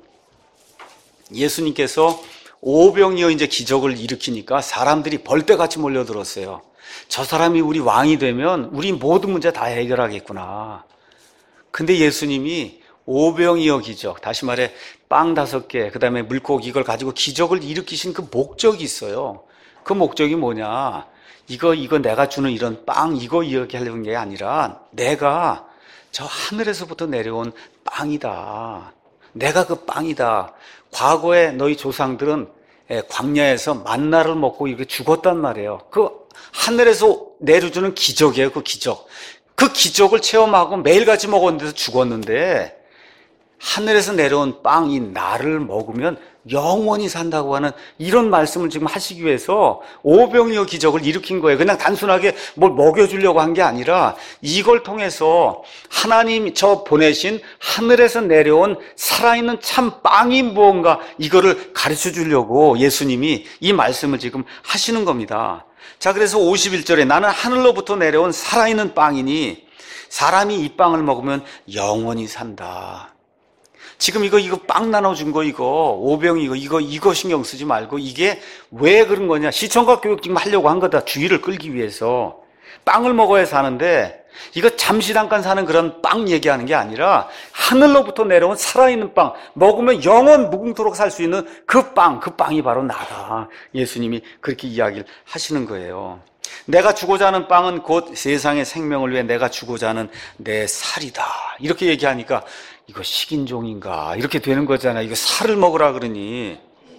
예수님께서 오병이어 이제 기적을 일으키니까 사람들이 벌떼같이 몰려들었어요. 저 사람이 우리 왕이 되면 우리 모든 문제 다 해결하겠구나. 근데 예수님이 오병이어 기적, 다시 말해 빵 5개, 그 다음에 물고기 이걸 가지고 기적을 일으키신 그 목적이 있어요. 그 목적이 뭐냐? 이거 내가 주는 이런 빵 이거 이야기하려는 게 아니라 내가 저 하늘에서부터 내려온 빵이다. 내가 그 빵이다. 과거에 너희 조상들은 광야에서 만나를 먹고 이렇게 죽었단 말이에요. 그 하늘에서 내려주는 기적이에요. 그 기적. 그 기적을 체험하고 매일같이 먹었는데도 죽었는데 하늘에서 내려온 빵, 이 나를 먹으면 영원히 산다고 하는 이런 말씀을 지금 하시기 위해서 오병이어 기적을 일으킨 거예요. 그냥 단순하게 뭘 먹여주려고 한 게 아니라 이걸 통해서 하나님이 저 보내신 하늘에서 내려온 살아있는 참 빵이 무언가 이거를 가르쳐 주려고 예수님이 이 말씀을 지금 하시는 겁니다. 자, 그래서 51절에 나는 하늘로부터 내려온 살아있는 빵이니 사람이 이 빵을 먹으면 영원히 산다. 지금 이거 빵 나눠준 거 오병이 이거 신경 쓰지 말고 이게 왜 그런 거냐. 시청각 교육 지금 하려고 한 거다. 주의를 끌기 위해서. 빵을 먹어야 사는데 이거 잠시 잠깐 사는 그런 빵 얘기하는 게 아니라 하늘로부터 내려온 살아있는 빵, 먹으면 영원 무궁토록 살 수 있는 그 빵이 바로 나다. 예수님이 그렇게 이야기를 하시는 거예요. 내가 주고자 하는 빵은 곧 세상의 생명을 위해 내가 주고자 하는 내 살이다. 이렇게 얘기하니까 이거 식인종인가 이렇게 되는 거잖아. 이거 살을 먹으라 그러니.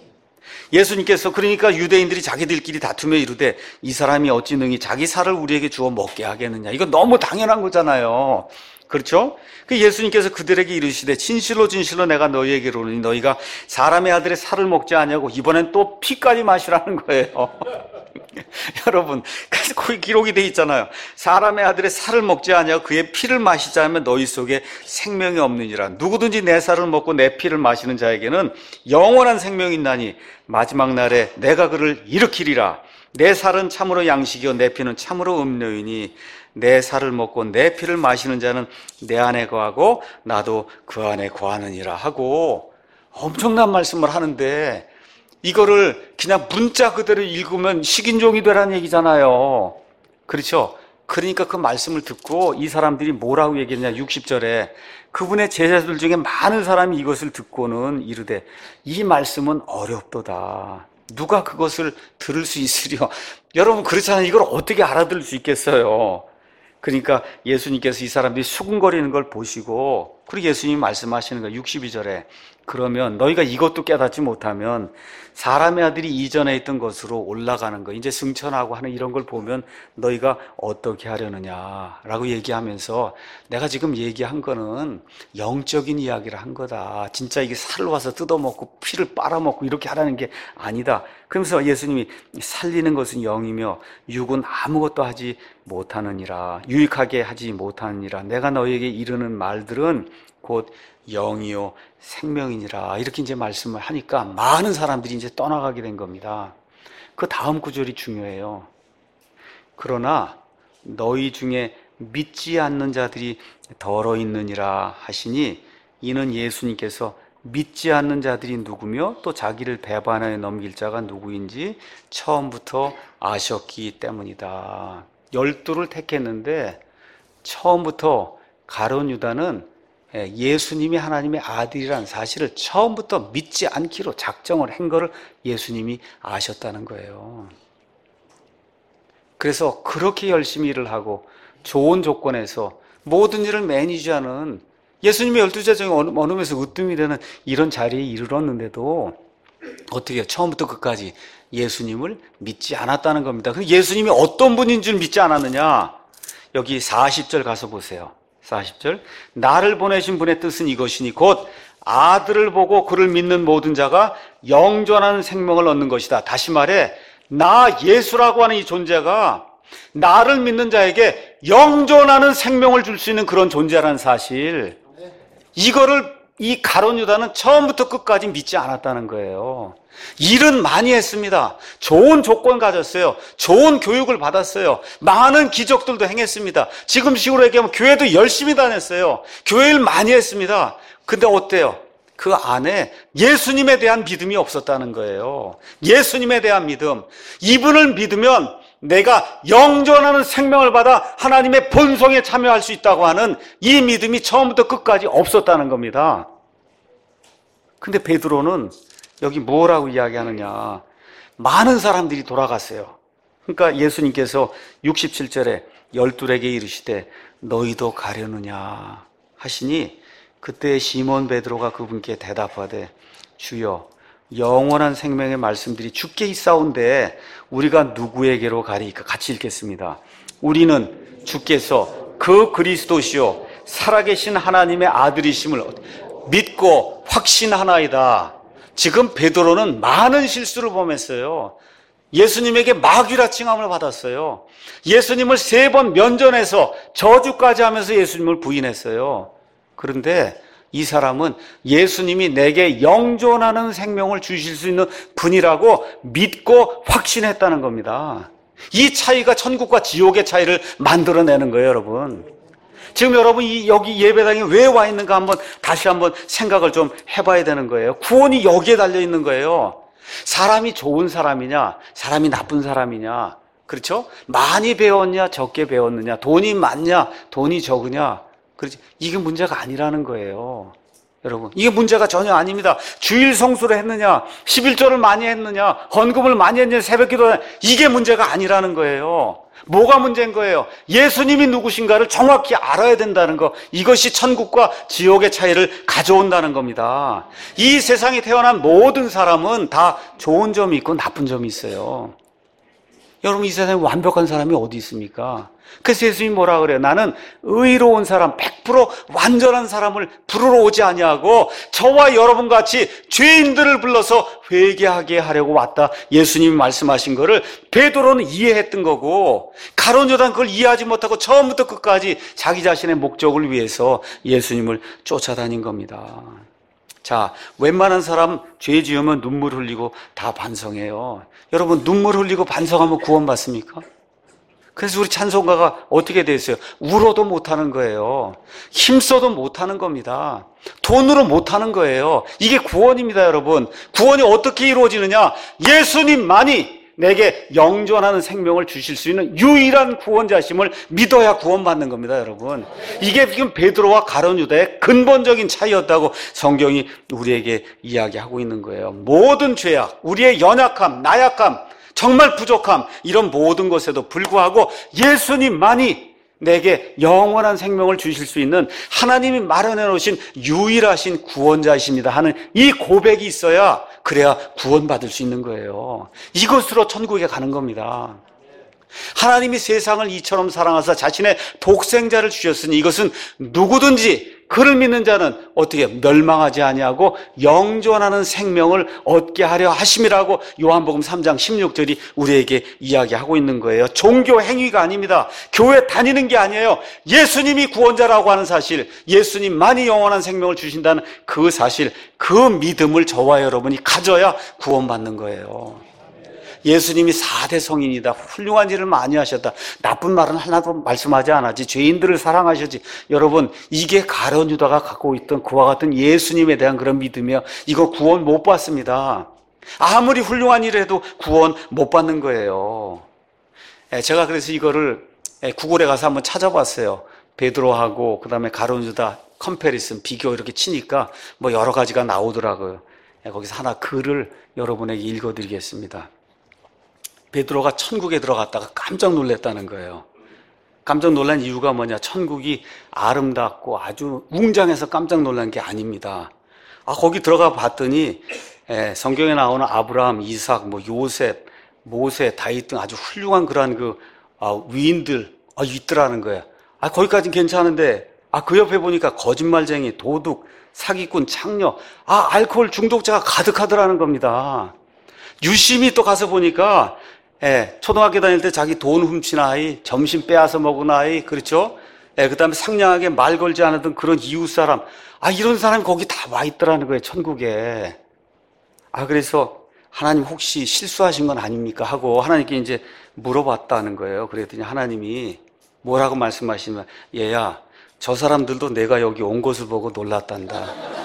예수님께서 그러니까 유대인들이 자기들끼리 다투며 이르되 이 사람이 어찌 능히 자기 살을 우리에게 주어 먹게 하겠느냐. 이거 너무 당연한 거잖아요. 그렇죠? 그 예수님께서 그들에게 이르시되 진실로 진실로 내가 너희에게 이르노니 너희가 사람의 아들의 살을 먹지 아니하고 이번엔 또 피까지 마시라는 거예요. 여러분, 그래서 거기 기록이 돼 있잖아요. 사람의 아들의 살을 먹지 아니하고 그의 피를 마시자 하면 너희 속에 생명이 없느니라. 누구든지 내 살을 먹고 내 피를 마시는 자에게는 영원한 생명이 있나니 마지막 날에 내가 그를 일으키리라. 내 살은 참으로 양식이요 내 피는 참으로 음료이니 내 살을 먹고 내 피를 마시는 자는 내 안에 거하고 나도 그 안에 거하느니라 하고 엄청난 말씀을 하는데 이거를 그냥 문자 그대로 읽으면 식인종이 되라는 얘기잖아요. 그렇죠? 그러니까 그 말씀을 듣고 이 사람들이 뭐라고 얘기했냐. 60절에 그분의 제자들 중에 많은 사람이 이것을 듣고는 이르되 이 말씀은 어렵도다. 누가 그것을 들을 수 있으려. 여러분 그렇잖아요. 이걸 어떻게 알아들을 수 있겠어요. 그러니까 예수님께서 이 사람들이 수군거리는 걸 보시고 그리고 예수님이 말씀하시는 거예요. 62절에 그러면 너희가 이것도 깨닫지 못하면 사람의 아들이 이전에 있던 것으로 올라가는 거 이제 승천하고 하는 이런 걸 보면 너희가 어떻게 하려느냐라고 얘기하면서 내가 지금 얘기한 거는 영적인 이야기를 한 거다. 진짜 이게 살을 와서 뜯어먹고 피를 빨아먹고 이렇게 하라는 게 아니다. 그러면서 예수님이 살리는 것은 영이며 육은 아무것도 하지 못하느니라. 유익하게 하지 못하느니라. 내가 너희에게 이르는 말들은 곧 영이요 생명이니라. 이렇게 이제 말씀을 하니까 많은 사람들이 이제 떠나가게 된 겁니다. 그 다음 구절이 중요해요. 그러나 너희 중에 믿지 않는 자들이 더러 있느니라 하시니 이는 예수님께서 믿지 않는 자들이 누구며 또 자기를 배반하여 넘길 자가 누구인지 처음부터 아셨기 때문이다. 12를 택했는데 처음부터 가룟 유다는 예수님이 하나님의 아들이라는 사실을 처음부터 믿지 않기로 작정을 한 거를 예수님이 아셨다는 거예요. 그래서 그렇게 열심히 일을 하고 좋은 조건에서 모든 일을 매니지하는 예수님의 12제자 중에 어느 면에서 으뜸이 되는 이런 자리에 이르렀는데도 어떻게 해요? 처음부터 끝까지 예수님을 믿지 않았다는 겁니다. 그럼 예수님이 어떤 분인 줄 믿지 않았느냐? 여기 40절 가서 보세요. 40절 나를 보내신 분의 뜻은 이것이니 곧 아들을 보고 그를 믿는 모든 자가 영존하는 생명을 얻는 것이다. 다시 말해 나 예수라고 하는 이 존재가 나를 믿는 자에게 영존하는 생명을 줄 수 있는 그런 존재라는 사실, 이거를 이 가룟 유다는 처음부터 끝까지 믿지 않았다는 거예요. 일은 많이 했습니다. 좋은 조건 가졌어요. 좋은 교육을 받았어요. 많은 기적들도 행했습니다. 지금 식으로 얘기하면 교회도 열심히 다녔어요. 교회 일 많이 했습니다. 근데 어때요? 그 안에 예수님에 대한 믿음이 없었다는 거예요. 예수님에 대한 믿음. 이분을 믿으면 내가 영존하는 생명을 받아 하나님의 본성에 참여할 수 있다고 하는 이 믿음이 처음부터 끝까지 없었다는 겁니다. 근데 베드로는 여기 뭐라고 이야기하느냐. 많은 사람들이 돌아갔어요. 그러니까 예수님께서 67절에 12에게 이르시되 너희도 가려느냐 하시니 그때 시몬 베드로가 그분께 대답하되 주여 영원한 생명의 말씀들이 주께 있사온데 우리가 누구에게로 가리이까? 같이 읽겠습니다. 우리는 주께서 그 그리스도시요 살아계신 하나님의 아들이심을 믿고 확신하나이다. 지금 베드로는 많은 실수를 범했어요. 예수님에게 마귀라 칭함을 받았어요. 예수님을 3번 면전에서 저주까지 하면서 예수님을 부인했어요. 그런데 이 사람은 예수님이 내게 영존하는 생명을 주실 수 있는 분이라고 믿고 확신했다는 겁니다. 이 차이가 천국과 지옥의 차이를 만들어내는 거예요, 여러분. 지금 여러분 여기 예배당에 왜 와 있는가 다시 한번 생각을 좀 해봐야 되는 거예요. 구원이 여기에 달려 있는 거예요. 사람이 좋은 사람이냐, 사람이 나쁜 사람이냐, 그렇죠? 많이 배웠냐, 적게 배웠느냐, 돈이 많냐, 돈이 적으냐, 그렇지? 이게 문제가 아니라는 거예요. 여러분, 이게 문제가 전혀 아닙니다. 주일 성수를 했느냐, 11조를 많이 했느냐, 헌금을 많이 했느냐, 새벽기도 이게 문제가 아니라는 거예요. 뭐가 문제인 거예요? 예수님이 누구신가를 정확히 알아야 된다는 거. 이것이 천국과 지옥의 차이를 가져온다는 겁니다. 이 세상에 태어난 모든 사람은 다 좋은 점이 있고 나쁜 점이 있어요. 여러분, 이 세상에 완벽한 사람이 어디 있습니까? 그래서 예수님이 뭐라 그래요? 나는 의로운 사람, 100% 완전한 사람을 부르러 오지 아니하고 저와 여러분 같이 죄인들을 불러서 회개하게 하려고 왔다. 예수님이 말씀하신 거를 베드로는 이해했던 거고, 가룟 유다는 그걸 이해하지 못하고 처음부터 끝까지 자기 자신의 목적을 위해서 예수님을 쫓아다닌 겁니다. 자, 웬만한 사람 죄 지으면 눈물 흘리고 다 반성해요. 여러분, 눈물 흘리고 반성하면 구원받습니까? 그래서 우리 찬송가가 어떻게 돼 있어요? 울어도 못하는 거예요. 힘써도 못하는 겁니다. 돈으로 못하는 거예요. 이게 구원입니다, 여러분. 구원이 어떻게 이루어지느냐? 예수님만이 내게 영존하는 생명을 주실 수 있는 유일한 구원자심을 믿어야 구원받는 겁니다, 여러분. 이게 지금 베드로와 가룟 유다의 근본적인 차이였다고 성경이 우리에게 이야기하고 있는 거예요. 모든 죄악, 우리의 연약함, 나약함, 정말 부족함, 이런 모든 것에도 불구하고 예수님만이 내게 영원한 생명을 주실 수 있는 하나님이 마련해 놓으신 유일하신 구원자이십니다 하는 이 고백이 있어야, 그래야 구원받을 수 있는 거예요. 이것으로 천국에 가는 겁니다. 하나님이 세상을 이처럼 사랑하사 자신의 독생자를 주셨으니 이것은 누구든지 그를 믿는 자는 어떻게 멸망하지 아니하고 영존하는 생명을 얻게 하려 하심이라고 요한복음 3장 16절이 우리에게 이야기하고 있는 거예요. 종교 행위가 아닙니다. 교회 다니는 게 아니에요. 예수님이 구원자라고 하는 사실, 예수님만이 영원한 생명을 주신다는 그 사실, 그 믿음을 저와 여러분이 가져야 구원받는 거예요. 예수님이 4대 성인이다, 훌륭한 일을 많이 하셨다, 나쁜 말은 하나도 말씀하지 않았지, 죄인들을 사랑하셨지. 여러분, 이게 가룟 유다가 갖고 있던 그와 같은 예수님에 대한 그런 믿음이요, 이거 구원 못 받습니다. 아무리 훌륭한 일을 해도 구원 못 받는 거예요. 제가 그래서 이거를 구글에 가서 한번 찾아봤어요. 베드로하고 그 다음에 가룟 유다 컴패리슨, 비교 이렇게 치니까 뭐 여러 가지가 나오더라고요. 거기서 하나 글을 여러분에게 읽어드리겠습니다. 베드로가 천국에 들어갔다가 깜짝 놀랐다는 거예요. 깜짝 놀란 이유가 뭐냐? 천국이 아름답고 아주 웅장해서 깜짝 놀란 게 아닙니다. 거기 들어가 봤더니 성경에 나오는 아브라함, 이삭, 요셉, 모세, 다윗 등 아주 훌륭한 그러한 위인들 있더라는 거예요. 거기까지는 괜찮은데 그 옆에 보니까 거짓말쟁이, 도둑, 사기꾼, 창녀, 알코올 중독자가 가득하더라는 겁니다. 유심히 또 가서 보니까 초등학교 다닐 때 자기 돈 훔친 아이, 점심 빼앗아 먹은 아이, 그렇죠? 그 다음에 상냥하게 말 걸지 않았던 그런 이웃 사람, 이런 사람이 거기 다 와 있더라는 거예요, 천국에. 그래서 하나님 혹시 실수하신 건 아닙니까? 하고 하나님께 이제 물어봤다는 거예요. 그랬더니 하나님이 뭐라고 말씀하시면, 얘야, 저 사람들도 내가 여기 온 것을 보고 놀랐단다.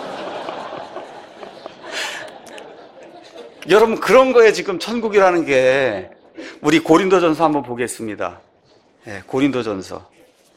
여러분, 그런 거에 지금 천국이라는 게, 우리 고린도전서 한번 보겠습니다. 고린도전서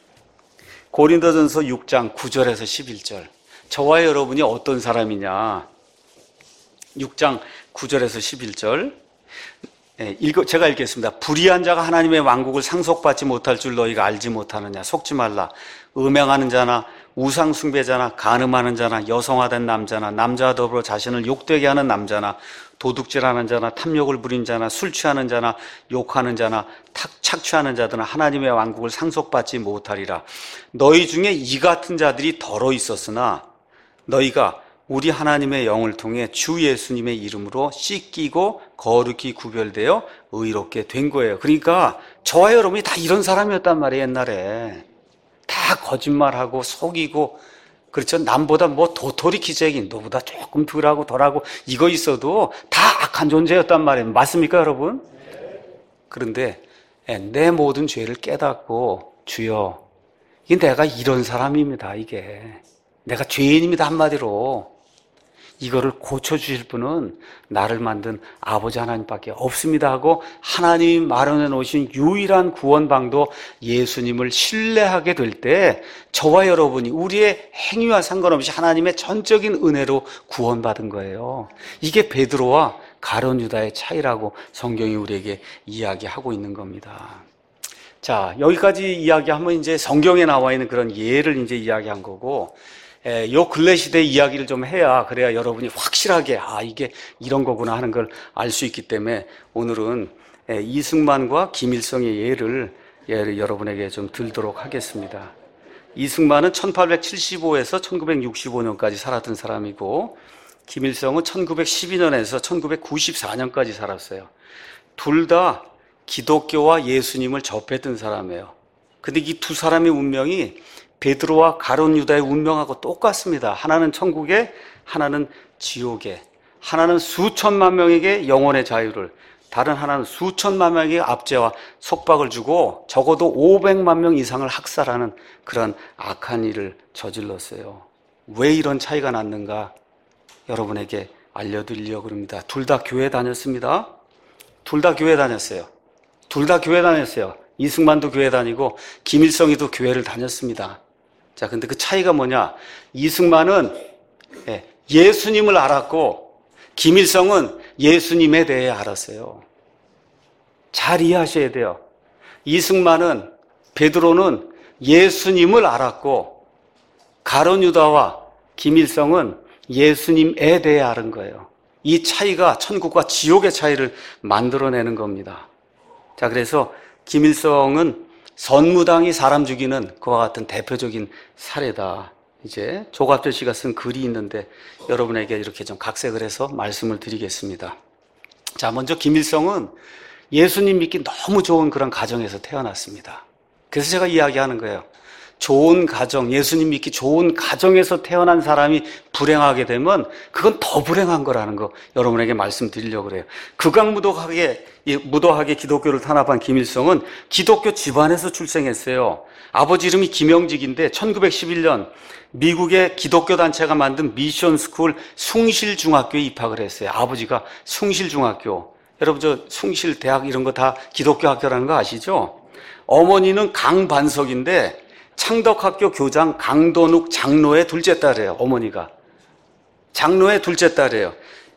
6장 9절에서 11절. 저와 여러분이 어떤 사람이냐? 6장 9절에서 11절. 제가 읽겠습니다. 불의한 자가 하나님의 왕국을 상속받지 못할 줄 너희가 알지 못하느냐. 속지 말라. 음행하는 자나 우상 숭배자나 간음하는 자나 여성화된 남자나 남자와 더불어 자신을 욕되게 하는 남자나 도둑질하는 자나 탐욕을 부린 자나 술 취하는 자나 욕하는 자나 착취하는 자들은 하나님의 왕국을 상속받지 못하리라. 너희 중에 이 같은 자들이 덜어 있었으나 너희가 우리 하나님의 영을 통해 주 예수님의 이름으로 씻기고 거룩히 구별되어 의롭게 된 거예요. 그러니까 저와 여러분이 다 이런 사람이었단 말이에요. 옛날에 다 거짓말하고 속이고, 그렇죠. 남보다 뭐 도토리 기재기, 너보다 조금 덜하고 덜하고 이거 있어도 다 악한 존재였단 말이에요. 맞습니까, 여러분? 그런데 내 모든 죄를 깨닫고, 주여, 이게 내가 이런 사람입니다. 이게 내가 죄인입니다. 한마디로 이거를 고쳐주실 분은 나를 만든 아버지 하나님밖에 없습니다 하고, 하나님이 마련해 놓으신 유일한 구원방도 예수님을 신뢰하게 될 때 저와 여러분이 우리의 행위와 상관없이 하나님의 전적인 은혜로 구원받은 거예요. 이게 베드로와 가룟 유다의 차이라고 성경이 우리에게 이야기하고 있는 겁니다. 자, 여기까지 이야기하면 이제 성경에 나와 있는 그런 예를 이제 이야기한 거고, 요 근래 시대 이야기를 좀 해야, 그래야 여러분이 확실하게 이게 이런 거구나 하는 걸 알 수 있기 때문에 오늘은 이승만과 김일성의 예를 여러분에게 좀 들도록 하겠습니다. 이승만은 1875에서 1965년까지 살았던 사람이고, 김일성은 1912년에서 1994년까지 살았어요. 둘 다 기독교와 예수님을 접했던 사람이에요. 근데 이 두 사람의 운명이 베드로와 가룟 유다의 운명하고 똑같습니다. 하나는 천국에, 하나는 지옥에. 하나는 수천만 명에게 영혼의 자유를, 다른 하나는 수천만 명에게 압제와 속박을 주고 적어도 500만 명 이상을 학살하는 그런 악한 일을 저질렀어요. 왜 이런 차이가 났는가 여러분에게 알려드리려고 합니다. 둘 다 교회 다녔습니다. 둘 다 교회 다녔어요. 둘 다 교회 다녔어요. 이승만도 교회 다니고 김일성이도 교회를 다녔습니다. 자, 근데 그 차이가 뭐냐? 이승만은 예수님을 알았고 김일성은 예수님에 대해 알았어요. 잘 이해하셔야 돼요. 이승만은, 베드로는 예수님을 알았고 가룟 유다와 김일성은 예수님에 대해 아는 거예요. 이 차이가 천국과 지옥의 차이를 만들어내는 겁니다. 자, 그래서 김일성은 선무당이 사람 죽이는 그와 같은 대표적인 사례다. 이제 조갑철 씨가 쓴 글이 있는데 여러분에게 이렇게 좀 각색을 해서 말씀을 드리겠습니다. 자, 먼저 김일성은 예수님 믿기 너무 좋은 그런 가정에서 태어났습니다. 그래서 제가 이야기하는 거예요. 좋은 가정, 예수님 믿기 좋은 가정에서 태어난 사람이 불행하게 되면 그건 더 불행한 거라는 거 여러분에게 말씀드리려고 그래요. 극악무도하게 기독교를 탄압한 김일성은 기독교 집안에서 출생했어요. 아버지 이름이 김영직인데 1911년 미국의 기독교 단체가 만든 미션 스쿨 숭실중학교에 입학을 했어요. 아버지가 숭실중학교. 여러분 저 숭실 대학 이런 거 다 기독교 학교라는 거 아시죠? 어머니는 강반석인데 창덕학교 교장 강돈욱 장로의 둘째 딸이에요. 어머니가 장로의 둘째 딸이에요.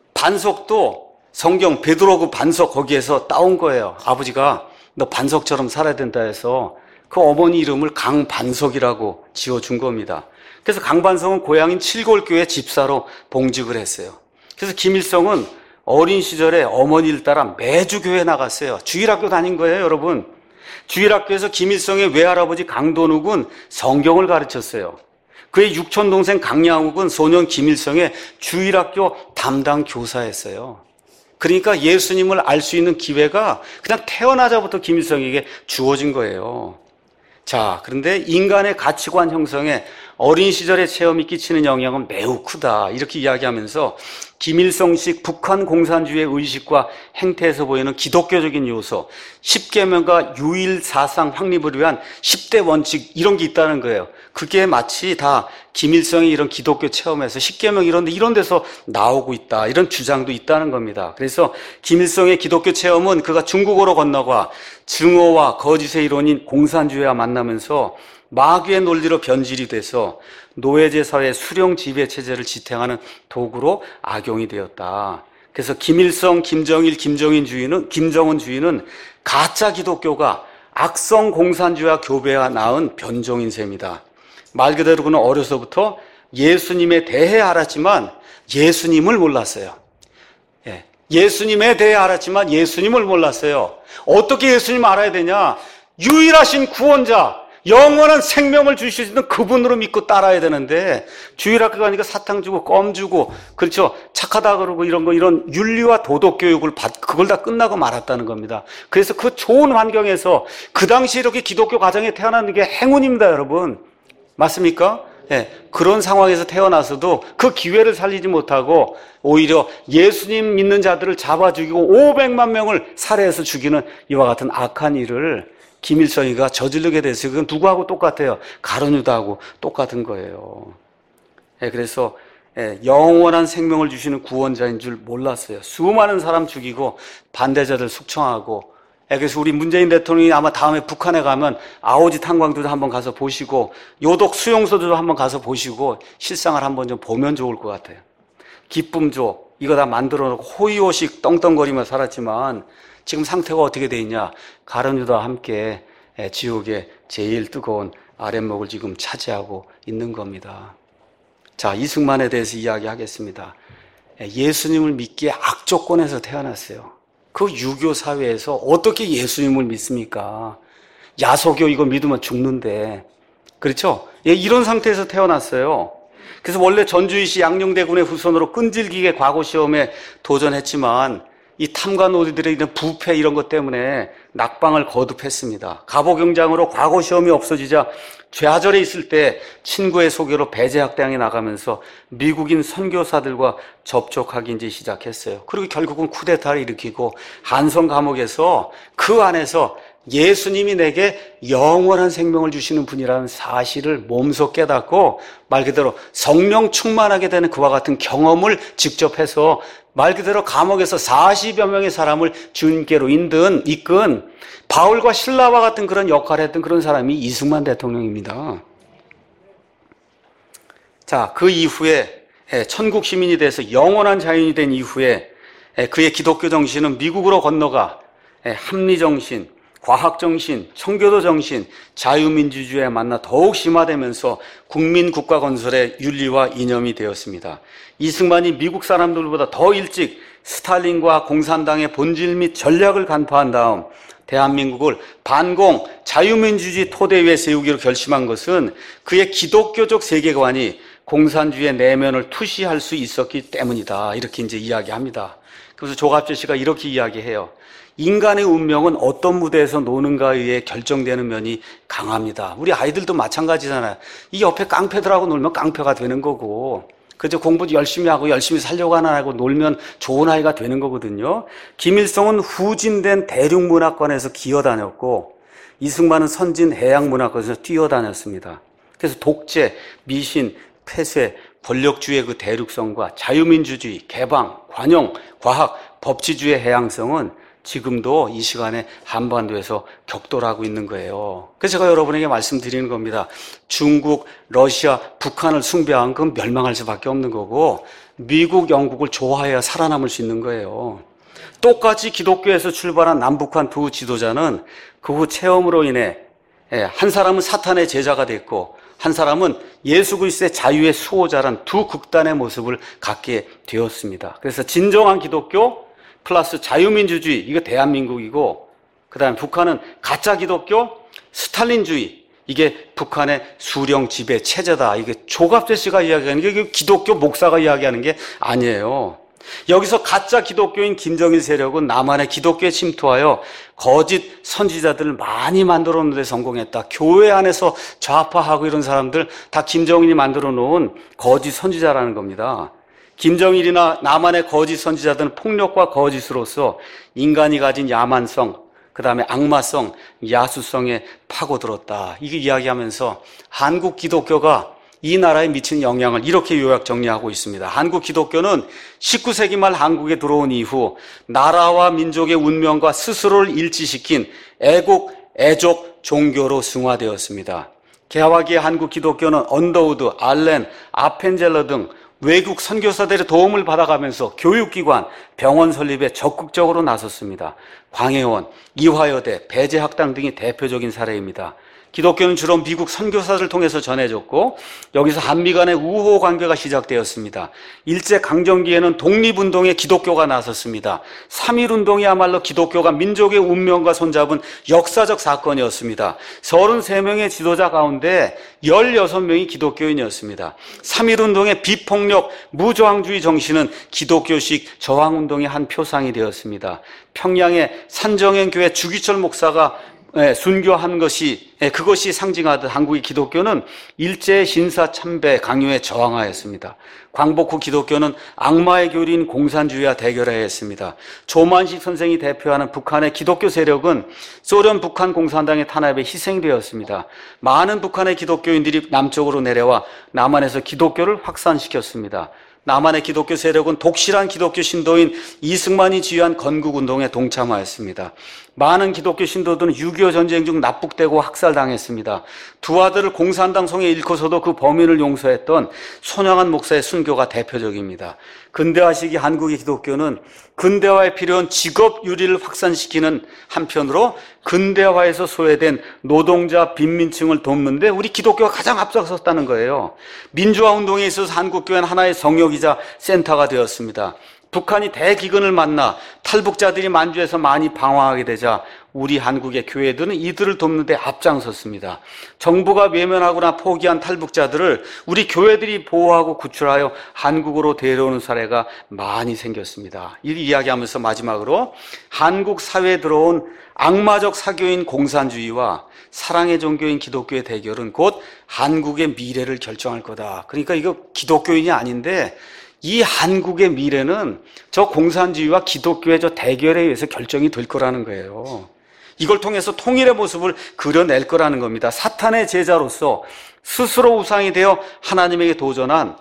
반석도 성경 베드로 반석 거기에서 따온 거예요. 아버지가 너 반석처럼 살아야 된다 해서 그 어머니 이름을 강반석이라고 지어준 겁니다. 그래서 강반석은 고향인 칠골교회 집사로 봉직을 했어요. 그래서 김일성은 어린 시절에 어머니를 따라 매주 교회 나갔어요. 주일학교 다닌 거예요, 여러분. 주일학교에서 김일성의 외할아버지 강돈욱은 성경을 가르쳤어요. 그의 육촌동생 강양욱은 소년 김일성의 주일학교 담당 교사였어요. 그러니까 예수님을 알 수 있는 기회가 그냥 태어나자부터 김일성에게 주어진 거예요. 자, 그런데 인간의 가치관 형성에 어린 시절의 체험이 끼치는 영향은 매우 크다. 이렇게 이야기하면서 김일성식 북한 공산주의의 의식과 행태에서 보이는 기독교적인 요소, 10계명과 유일 사상 확립을 위한 10대 원칙 이런 게 있다는 거예요. 그게 마치 다 김일성이 이런 기독교 체험에서 10계명 이런 데서 나오고 있다. 이런 주장도 있다는 겁니다. 그래서 김일성의 기독교 체험은 그가 중국어로 건너가 증오와 거짓의 이론인 공산주의와 만나면서 마귀의 논리로 변질이 돼서 노예제 사회의 수령 지배 체제를 지탱하는 도구로 악용이 되었다. 그래서 김일성, 김정일, 김정은 주의는 가짜 기독교가 악성 공산주의와 교배가 낳은 변종인 셈이다. 말 그대로 그는 어려서부터 예수님에 대해 알았지만 예수님을 몰랐어요. 예수님에 대해 알았지만 예수님을 몰랐어요. 어떻게 예수님을 알아야 되냐? 유일하신 구원자, 영원한 생명을 주실 수 있는 그분으로 믿고 따라야 되는데, 주일학교 가니까 사탕 주고 껌 주고, 그렇죠, 착하다 그러고 이런 윤리와 도덕 교육을 그걸 다 끝나고 말았다는 겁니다. 그래서 그 좋은 환경에서 그 당시 이렇게 기독교 가정에 태어나는 게 행운입니다, 여러분. 맞습니까? 그런 상황에서 태어나서도 그 기회를 살리지 못하고 오히려 예수님 믿는 자들을 잡아 죽이고 500만 명을 살해해서 죽이는 이와 같은 악한 일을 김일성이가 저지르게 됐어요. 그건 누구하고 똑같아요? 가룟 유다하고 똑같은 거예요. 그래서 영원한 생명을 주시는 구원자인 줄 몰랐어요. 수많은 사람 죽이고 반대자들 숙청하고. 그래서 우리 문재인 대통령이 아마 다음에 북한에 가면 아오지 탄광도 한번 가서 보시고 요독 수용소도 한번 가서 보시고 실상을 한번 좀 보면 좋을 것 같아요. 기쁨조 이거 다 만들어 놓고 호의호식 떵떵거리며 살았지만 지금 상태가 어떻게 돼 있냐? 가룟 유다와 함께 지옥의 제일 뜨거운 아랫목을 지금 차지하고 있는 겁니다. 자, 이승만에 대해서 이야기하겠습니다. 예수님을 믿기에 악조건에서 태어났어요. 그 유교 사회에서 어떻게 예수님을 믿습니까? 야소교 이거 믿으면 죽는데. 그렇죠? 이런 상태에서 태어났어요. 그래서 원래 전주이시 양녕대군의 후손으로 끈질기게 과거시험에 도전했지만 이 탐관 노리들의 이런 부패 이런 것 때문에 낙방을 거듭했습니다. 갑오경장으로 과거시험이 없어지자 좌절에 있을 때 친구의 소개로 배제학당에 나가면서 미국인 선교사들과 접촉하기 이제 시작했어요. 그리고 결국은 쿠데타를 일으키고 한성 감옥에서 그 안에서 예수님이 내게 영원한 생명을 주시는 분이라는 사실을 몸소 깨닫고 말 그대로 성령 충만하게 되는 그와 같은 경험을 직접 해서 말 그대로 감옥에서 40여 명의 사람을 주님께로 이끈 바울과 실라와 같은 그런 역할을 했던 그런 사람이 이승만 대통령입니다. 자, 그 이후에 천국 시민이 돼서 영원한 자연이 된 이후에 그의 기독교 정신은 미국으로 건너가 합리정신, 과학정신, 청교도 정신, 자유민주주의에 만나 더욱 심화되면서 국민 국가 건설의 윤리와 이념이 되었습니다. 이승만이 미국 사람들보다 더 일찍 스탈린과 공산당의 본질 및 전략을 간파한 다음 대한민국을 반공 자유민주주의 토대 위에 세우기로 결심한 것은 그의 기독교적 세계관이 공산주의의 내면을 투시할 수 있었기 때문이다. 이렇게 이제 이야기합니다. 그래서 조갑재 씨가 이렇게 이야기해요. 인간의 운명은 어떤 무대에서 노는가에 의해 결정되는 면이 강합니다. 우리 아이들도 마찬가지잖아요. 이 옆에 깡패들하고 놀면 깡패가 되는 거고, 그저 공부 열심히 하고 열심히 살려고 하는 아이하고 놀면 좋은 아이가 되는 거거든요. 김일성은 후진된 대륙문화권에서 기어다녔고 이승만은 선진 해양문화권에서 뛰어다녔습니다. 그래서 독재, 미신, 폐쇄, 권력주의의 그 대륙성과 자유민주주의, 개방, 관용, 과학, 법치주의의 해양성은 지금도 이 시간에 한반도에서 격돌하고 있는 거예요. 그래서 제가 여러분에게 말씀드리는 겁니다. 중국, 러시아, 북한을 숭배한 건 멸망할 수밖에 없는 거고 미국, 영국을 좋아해야 살아남을 수 있는 거예요. 똑같이 기독교에서 출발한 남북한 두 지도자는 그 후 체험으로 인해 한 사람은 사탄의 제자가 됐고 한 사람은 예수 그리스도의 자유의 수호자란 두 극단의 모습을 갖게 되었습니다. 그래서 진정한 기독교 플러스 자유민주주의, 이거 대한민국이고, 그 다음에 북한은 가짜 기독교, 스탈린주의, 이게 북한의 수령 지배 체제다. 이게 조갑재 씨가 이야기하는 게 이게 기독교 목사가 이야기하는 게 아니에요. 여기서 가짜 기독교인 김정일 세력은 남한의 기독교에 침투하여 거짓 선지자들을 많이 만들어 놓는 데 성공했다. 교회 안에서 좌파하고 이런 사람들 다 김정일이 만들어 놓은 거짓 선지자라는 겁니다. 김정일이나 남한의 거짓 선지자들은 폭력과 거짓으로서 인간이 가진 야만성, 그 다음에 악마성, 야수성에 파고들었다. 이게 이야기하면서 한국 기독교가 이 나라에 미치는 영향을 이렇게 요약 정리하고 있습니다. 한국 기독교는 19세기 말 한국에 들어온 이후 나라와 민족의 운명과 스스로를 일치시킨 애국, 애족, 종교로 승화되었습니다. 개화기의 한국 기독교는 언더우드, 알렌, 아펜젤러 등 외국 선교사들의 도움을 받아가면서 교육기관, 병원 설립에 적극적으로 나섰습니다. 광해원, 이화여대, 배재학당 등이 대표적인 사례입니다. 기독교는 주로 미국 선교사를 통해서 전해졌고 여기서 한미 간의 우호 관계가 시작되었습니다. 일제강점기에는 독립운동에 기독교가 나섰습니다. 3.1운동이야말로 기독교가 민족의 운명과 손잡은 역사적 사건이었습니다. 33명의 지도자 가운데 16명이 기독교인이었습니다. 3.1운동의 비폭력, 무저항주의 정신은 기독교식 저항운동의 한 표상이 되었습니다. 평양의 산정행교회 주기철 목사가 순교한 그것이 상징하듯 한국의 기독교는 일제의 신사 참배 강요에 저항하였습니다. 광복 후 기독교는 악마의 교리인 공산주의와 대결해야 했습니다. 조만식 선생이 대표하는 북한의 기독교 세력은 소련 북한 공산당의 탄압에 희생되었습니다. 많은 북한의 기독교인들이 남쪽으로 내려와 남한에서 기독교를 확산시켰습니다. 남한의 기독교 세력은 독실한 기독교 신도인 이승만이 지휘한 건국운동에 동참하였습니다. 많은 기독교 신도들은 6.25 전쟁 중 납북되고 학살당했습니다. 두 아들을 공산당 송에 잃고서도 그 범인을 용서했던 손양한 목사의 순교가 대표적입니다. 근대화 시기 한국의 기독교는 근대화에 필요한 직업 유리를 확산시키는 한편으로 근대화에서 소외된 노동자, 빈민층을 돕는데 우리 기독교가 가장 앞서섰다는 거예요. 민주화 운동에 있어서 한국교회는 하나의 성역이자 센터가 되었습니다. 북한이 대기근을 만나 탈북자들이 만주에서 많이 방황하게 되자 우리 한국의 교회들은 이들을 돕는 데 앞장섰습니다. 정부가 외면하거나 포기한 탈북자들을 우리 교회들이 보호하고 구출하여 한국으로 데려오는 사례가 많이 생겼습니다. 이 이야기하면서 마지막으로 한국 사회에 들어온 악마적 사교인 공산주의와 사랑의 종교인 기독교의 대결은 곧 한국의 미래를 결정할 거다. 그러니까 이거 기독교인이 아닌데 이 한국의 미래는 저 공산주의와 기독교의 저 대결에 의해서 결정이 될 거라는 거예요. 이걸 통해서 통일의 모습을 그려낼 거라는 겁니다. 사탄의 제자로서 스스로 우상이 되어 하나님에게 도전한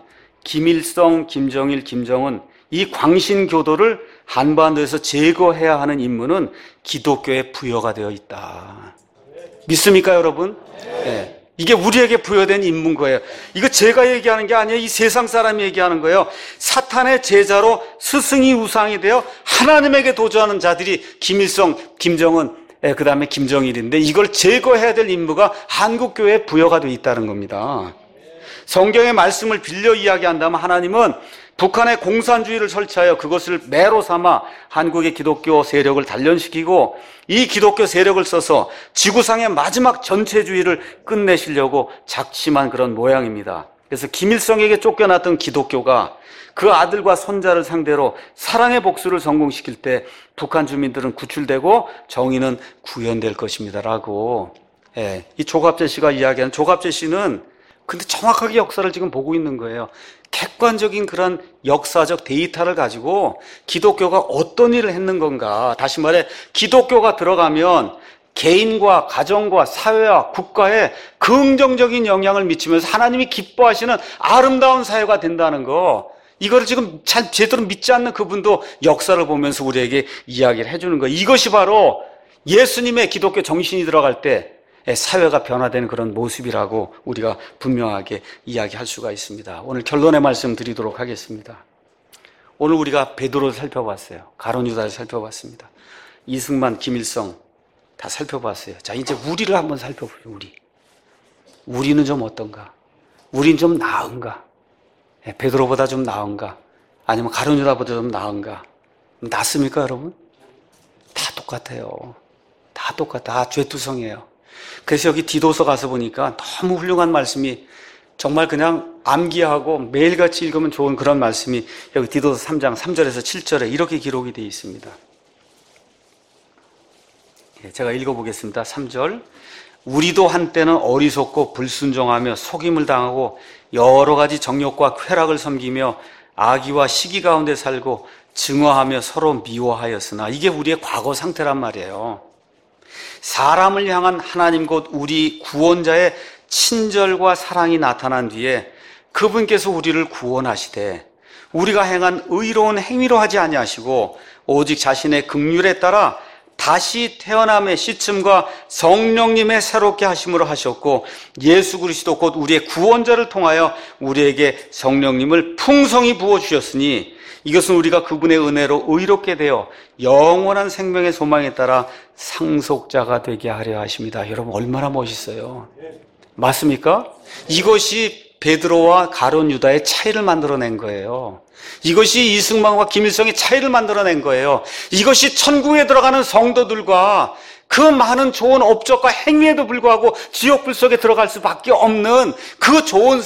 김일성, 김정일, 김정은 이 광신교도를 한반도에서 제거해야 하는 임무는 기독교에 부여가 되어 있다. 믿습니까, 여러분? 네. 이게 우리에게 부여된 임무인 거예요. 이거 제가 얘기하는 게 아니에요. 이 세상 사람이 얘기하는 거예요. 사탄의 제자로 스승이 우상이 되어 하나님에게 도전하는 자들이 김일성, 김정은, 그 다음에 김정일인데 이걸 제거해야 될 임무가 한국교회에 부여가 되어 있다는 겁니다. 성경의 말씀을 빌려 이야기한다면 하나님은 북한의 공산주의를 설치하여 그것을 매로 삼아 한국의 기독교 세력을 단련시키고 이 기독교 세력을 써서 지구상의 마지막 전체주의를 끝내시려고 작심한 그런 모양입니다. 그래서 김일성에게 쫓겨났던 기독교가 그 아들과 손자를 상대로 사랑의 복수를 성공시킬 때 북한 주민들은 구출되고 정의는 구현될 것입니다라고 이 조갑재 씨가 이야기하는 조갑재 씨는 근데 정확하게 역사를 지금 보고 있는 거예요. 객관적인 그런 역사적 데이터를 가지고 기독교가 어떤 일을 했는 건가. 다시 말해 기독교가 들어가면 개인과 가정과 사회와 국가에 긍정적인 영향을 미치면서 하나님이 기뻐하시는 아름다운 사회가 된다는 거. 이거를 지금 잘 제대로 믿지 않는 그분도 역사를 보면서 우리에게 이야기를 해주는 거예요. 이것이 바로 예수님의 기독교 정신이 들어갈 때 사회가 변화되는 그런 모습이라고 우리가 분명하게 이야기할 수가 있습니다. 오늘 결론의 말씀 드리도록 하겠습니다. 오늘 우리가 베드로를 살펴봤어요. 가룟 유다를 살펴봤습니다. 이승만, 김일성 다 살펴봤어요. 자, 이제 우리를 한번 살펴보죠. 우리는 좀 어떤가? 우린 좀 나은가? 베드로보다 좀 나은가? 아니면 가룟 유다보다 좀 나은가? 낫습니까, 여러분? 다 똑같아요. 다 똑같아. 다 죄투성이에요. 그래서 여기 디도서 가서 보니까 너무 훌륭한 말씀이 정말 그냥 암기하고 매일같이 읽으면 좋은 그런 말씀이 여기 디도서 3장 3절에서 7절에 이렇게 기록이 되어 있습니다. 제가 읽어보겠습니다. 3절. 우리도 한때는 어리석고 불순종하며 속임을 당하고 여러 가지 정욕과 쾌락을 섬기며 악의와 시기 가운데 살고 증오하며 서로 미워하였으나 이게 우리의 과거 상태란 말이에요. 사람을 향한 하나님 곧 우리 구원자의 친절과 사랑이 나타난 뒤에 그분께서 우리를 구원하시되 우리가 행한 의로운 행위로 하지 아니하시고 오직 자신의 긍휼에 따라 다시 태어남의 시침과 성령님의 새롭게 하심으로 하셨고 예수 그리스도 곧 우리의 구원자를 통하여 우리에게 성령님을 풍성히 부어주셨으니 이것은 우리가 그분의 은혜로 의롭게 되어 영원한 생명의 소망에 따라 상속자가 되게 하려 하십니다. 여러분 얼마나 멋있어요. 맞습니까? 이것이 베드로와 가룟 유다의 차이를 만들어낸 거예요. 이것이 이승만과 김일성의 차이를 만들어낸 거예요. 이것이 천국에 들어가는 성도들과 그 많은 좋은 업적과 행위에도 불구하고 지옥 불 속에 들어갈 수밖에 없는 그 좋은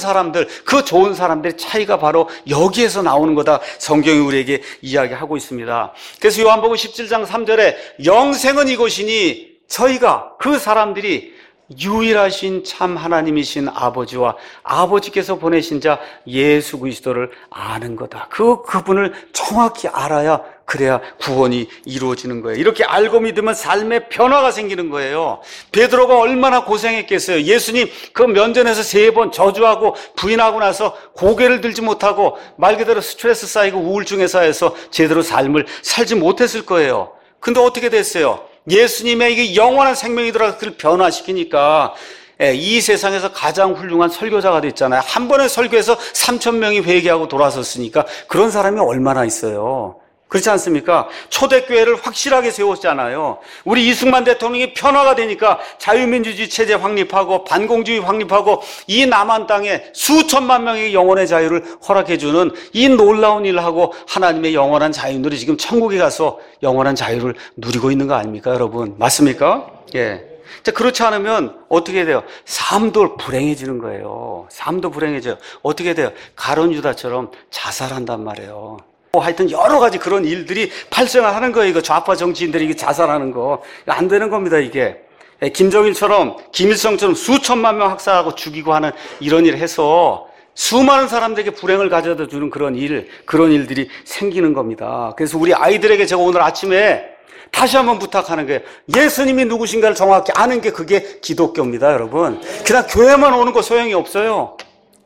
사람들의 차이가 바로 여기에서 나오는 거다. 성경이 우리에게 이야기하고 있습니다. 그래서 요한복음 17장 3절에 영생은 이것이니 저희가 그 사람들이 유일하신 참 하나님이신 아버지와 아버지께서 보내신 자 예수 그리스도를 아는 거다. 그분을 정확히 알아야 그래야 구원이 이루어지는 거예요. 이렇게 알고 믿으면 삶의 변화가 생기는 거예요. 베드로가 얼마나 고생했겠어요. 예수님 그 면전에서 3번 저주하고 부인하고 나서 고개를 들지 못하고 말 그대로 스트레스 쌓이고 우울증에 쌓여서 제대로 삶을 살지 못했을 거예요. 근데 어떻게 됐어요? 예수님의 이게 영원한 생명이 들어가서 그를 변화시키니까 이 세상에서 가장 훌륭한 설교자가 됐잖아요. 한 번에 설교해서 3,000명이 회개하고 돌아섰으니까 그런 사람이 얼마나 있어요. 그렇지 않습니까? 초대교회를 확실하게 세웠잖아요. 우리 이승만 대통령이 변화가 되니까 자유민주주의 체제 확립하고 반공주의 확립하고 이 남한 땅에 수천만 명의 영혼의 자유를 허락해주는 이 놀라운 일을 하고 하나님의 영원한 자유인들이 지금 천국에 가서 영원한 자유를 누리고 있는 거 아닙니까, 여러분? 맞습니까? 예. 자, 그렇지 않으면 어떻게 돼요? 삶도 불행해지는 거예요. 삶도 불행해져요. 어떻게 돼요? 가룟 유다처럼 자살한단 말이에요. 하여튼 여러 가지 그런 일들이 발생을 하는 거예요. 이거 좌파 정치인들이 이게 자살하는 거. 안 되는 겁니다, 이게. 김정일처럼, 김일성처럼 수천만 명 학살하고 죽이고 하는 이런 일을 해서 수많은 사람들에게 불행을 가져다 주는 그런 일들이 생기는 겁니다. 그래서 우리 아이들에게 제가 오늘 아침에 다시 한번 부탁하는 거예요. 예수님이 누구신가를 정확히 아는 게 그게 기독교입니다, 여러분. 그냥 교회만 오는 거 소용이 없어요.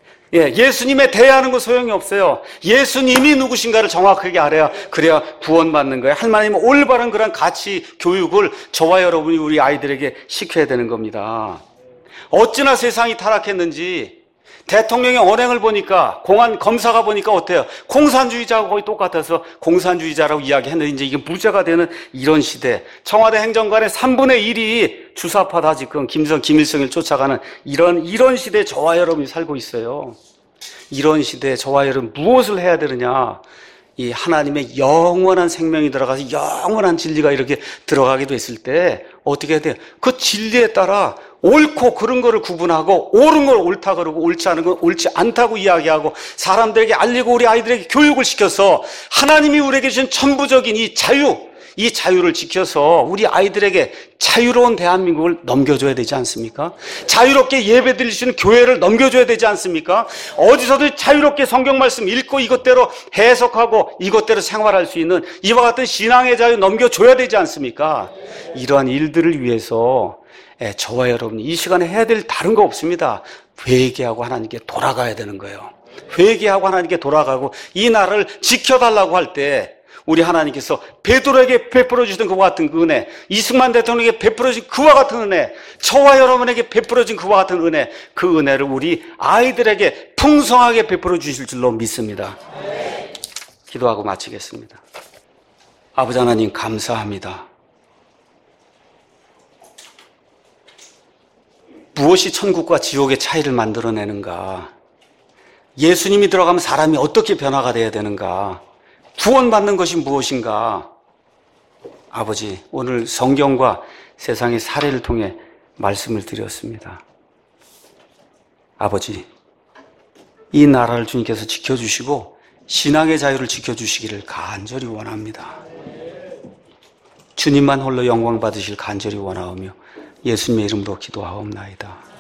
예수님에 대하는 거 소용이 없어요. 예수님이 누구신가를 정확하게 알아야 그래야 구원받는 거예요. 하나님은 올바른 그런 가치 교육을 저와 여러분이 우리 아이들에게 시켜야 되는 겁니다. 어찌나 세상이 타락했는지 대통령의 언행을 보니까 공안 검사가 보니까 어때요? 공산주의자하고 거의 똑같아서 공산주의자라고 이야기했는데 이제 이게 무죄가 되는 이런 시대. 청와대 행정관의 3분의 1이 주사파다 지금 김일성을 쫓아가는 이런 시대에 저와 여러분이 살고 있어요. 이런 시대에 저와 여러분 무엇을 해야 되느냐? 이 하나님의 영원한 생명이 들어가서 영원한 진리가 이렇게 들어가게 됐을 때 어떻게 해야 돼요? 그 진리에 따라 옳고 그른 거를 구분하고 옳은 걸 옳다 그러고 옳지 않은 건 옳지 않다고 이야기하고 사람들에게 알리고 우리 아이들에게 교육을 시켜서 하나님이 우리에게 주신 천부적인 이 자유를 지켜서 우리 아이들에게 자유로운 대한민국을 넘겨줘야 되지 않습니까? 자유롭게 예배 드릴 수 있는 교회를 넘겨줘야 되지 않습니까? 어디서든 자유롭게 성경 말씀 읽고 이것대로 해석하고 이것대로 생활할 수 있는 이와 같은 신앙의 자유 넘겨줘야 되지 않습니까? 이러한 일들을 위해서 저와 여러분이 이 시간에 해야 될 다른 거 없습니다. 회개하고 하나님께 돌아가야 되는 거예요. 회개하고 하나님께 돌아가고 이 나라를 지켜달라고 할 때 우리 하나님께서 베드로에게 베풀어 주신 그와 같은 그 은혜, 이승만 대통령에게 베풀어 주신 그와 같은 은혜, 저와 여러분에게 베풀어 준 그와 같은 은혜, 그 은혜를 우리 아이들에게 풍성하게 베풀어 주실 줄로 믿습니다. 기도하고 마치겠습니다. 아버지 하나님 감사합니다. 무엇이 천국과 지옥의 차이를 만들어내는가? 예수님이 들어가면 사람이 어떻게 변화가 돼야 되는가? 구원받는 것이 무엇인가? 아버지, 오늘 성경과 세상의 사례를 통해 말씀을 드렸습니다. 아버지, 이 나라를 주님께서 지켜주시고 신앙의 자유를 지켜주시기를 간절히 원합니다. 주님만 홀로 영광 받으실 간절히 원하오며 예수님의 이름으로 기도하옵나이다.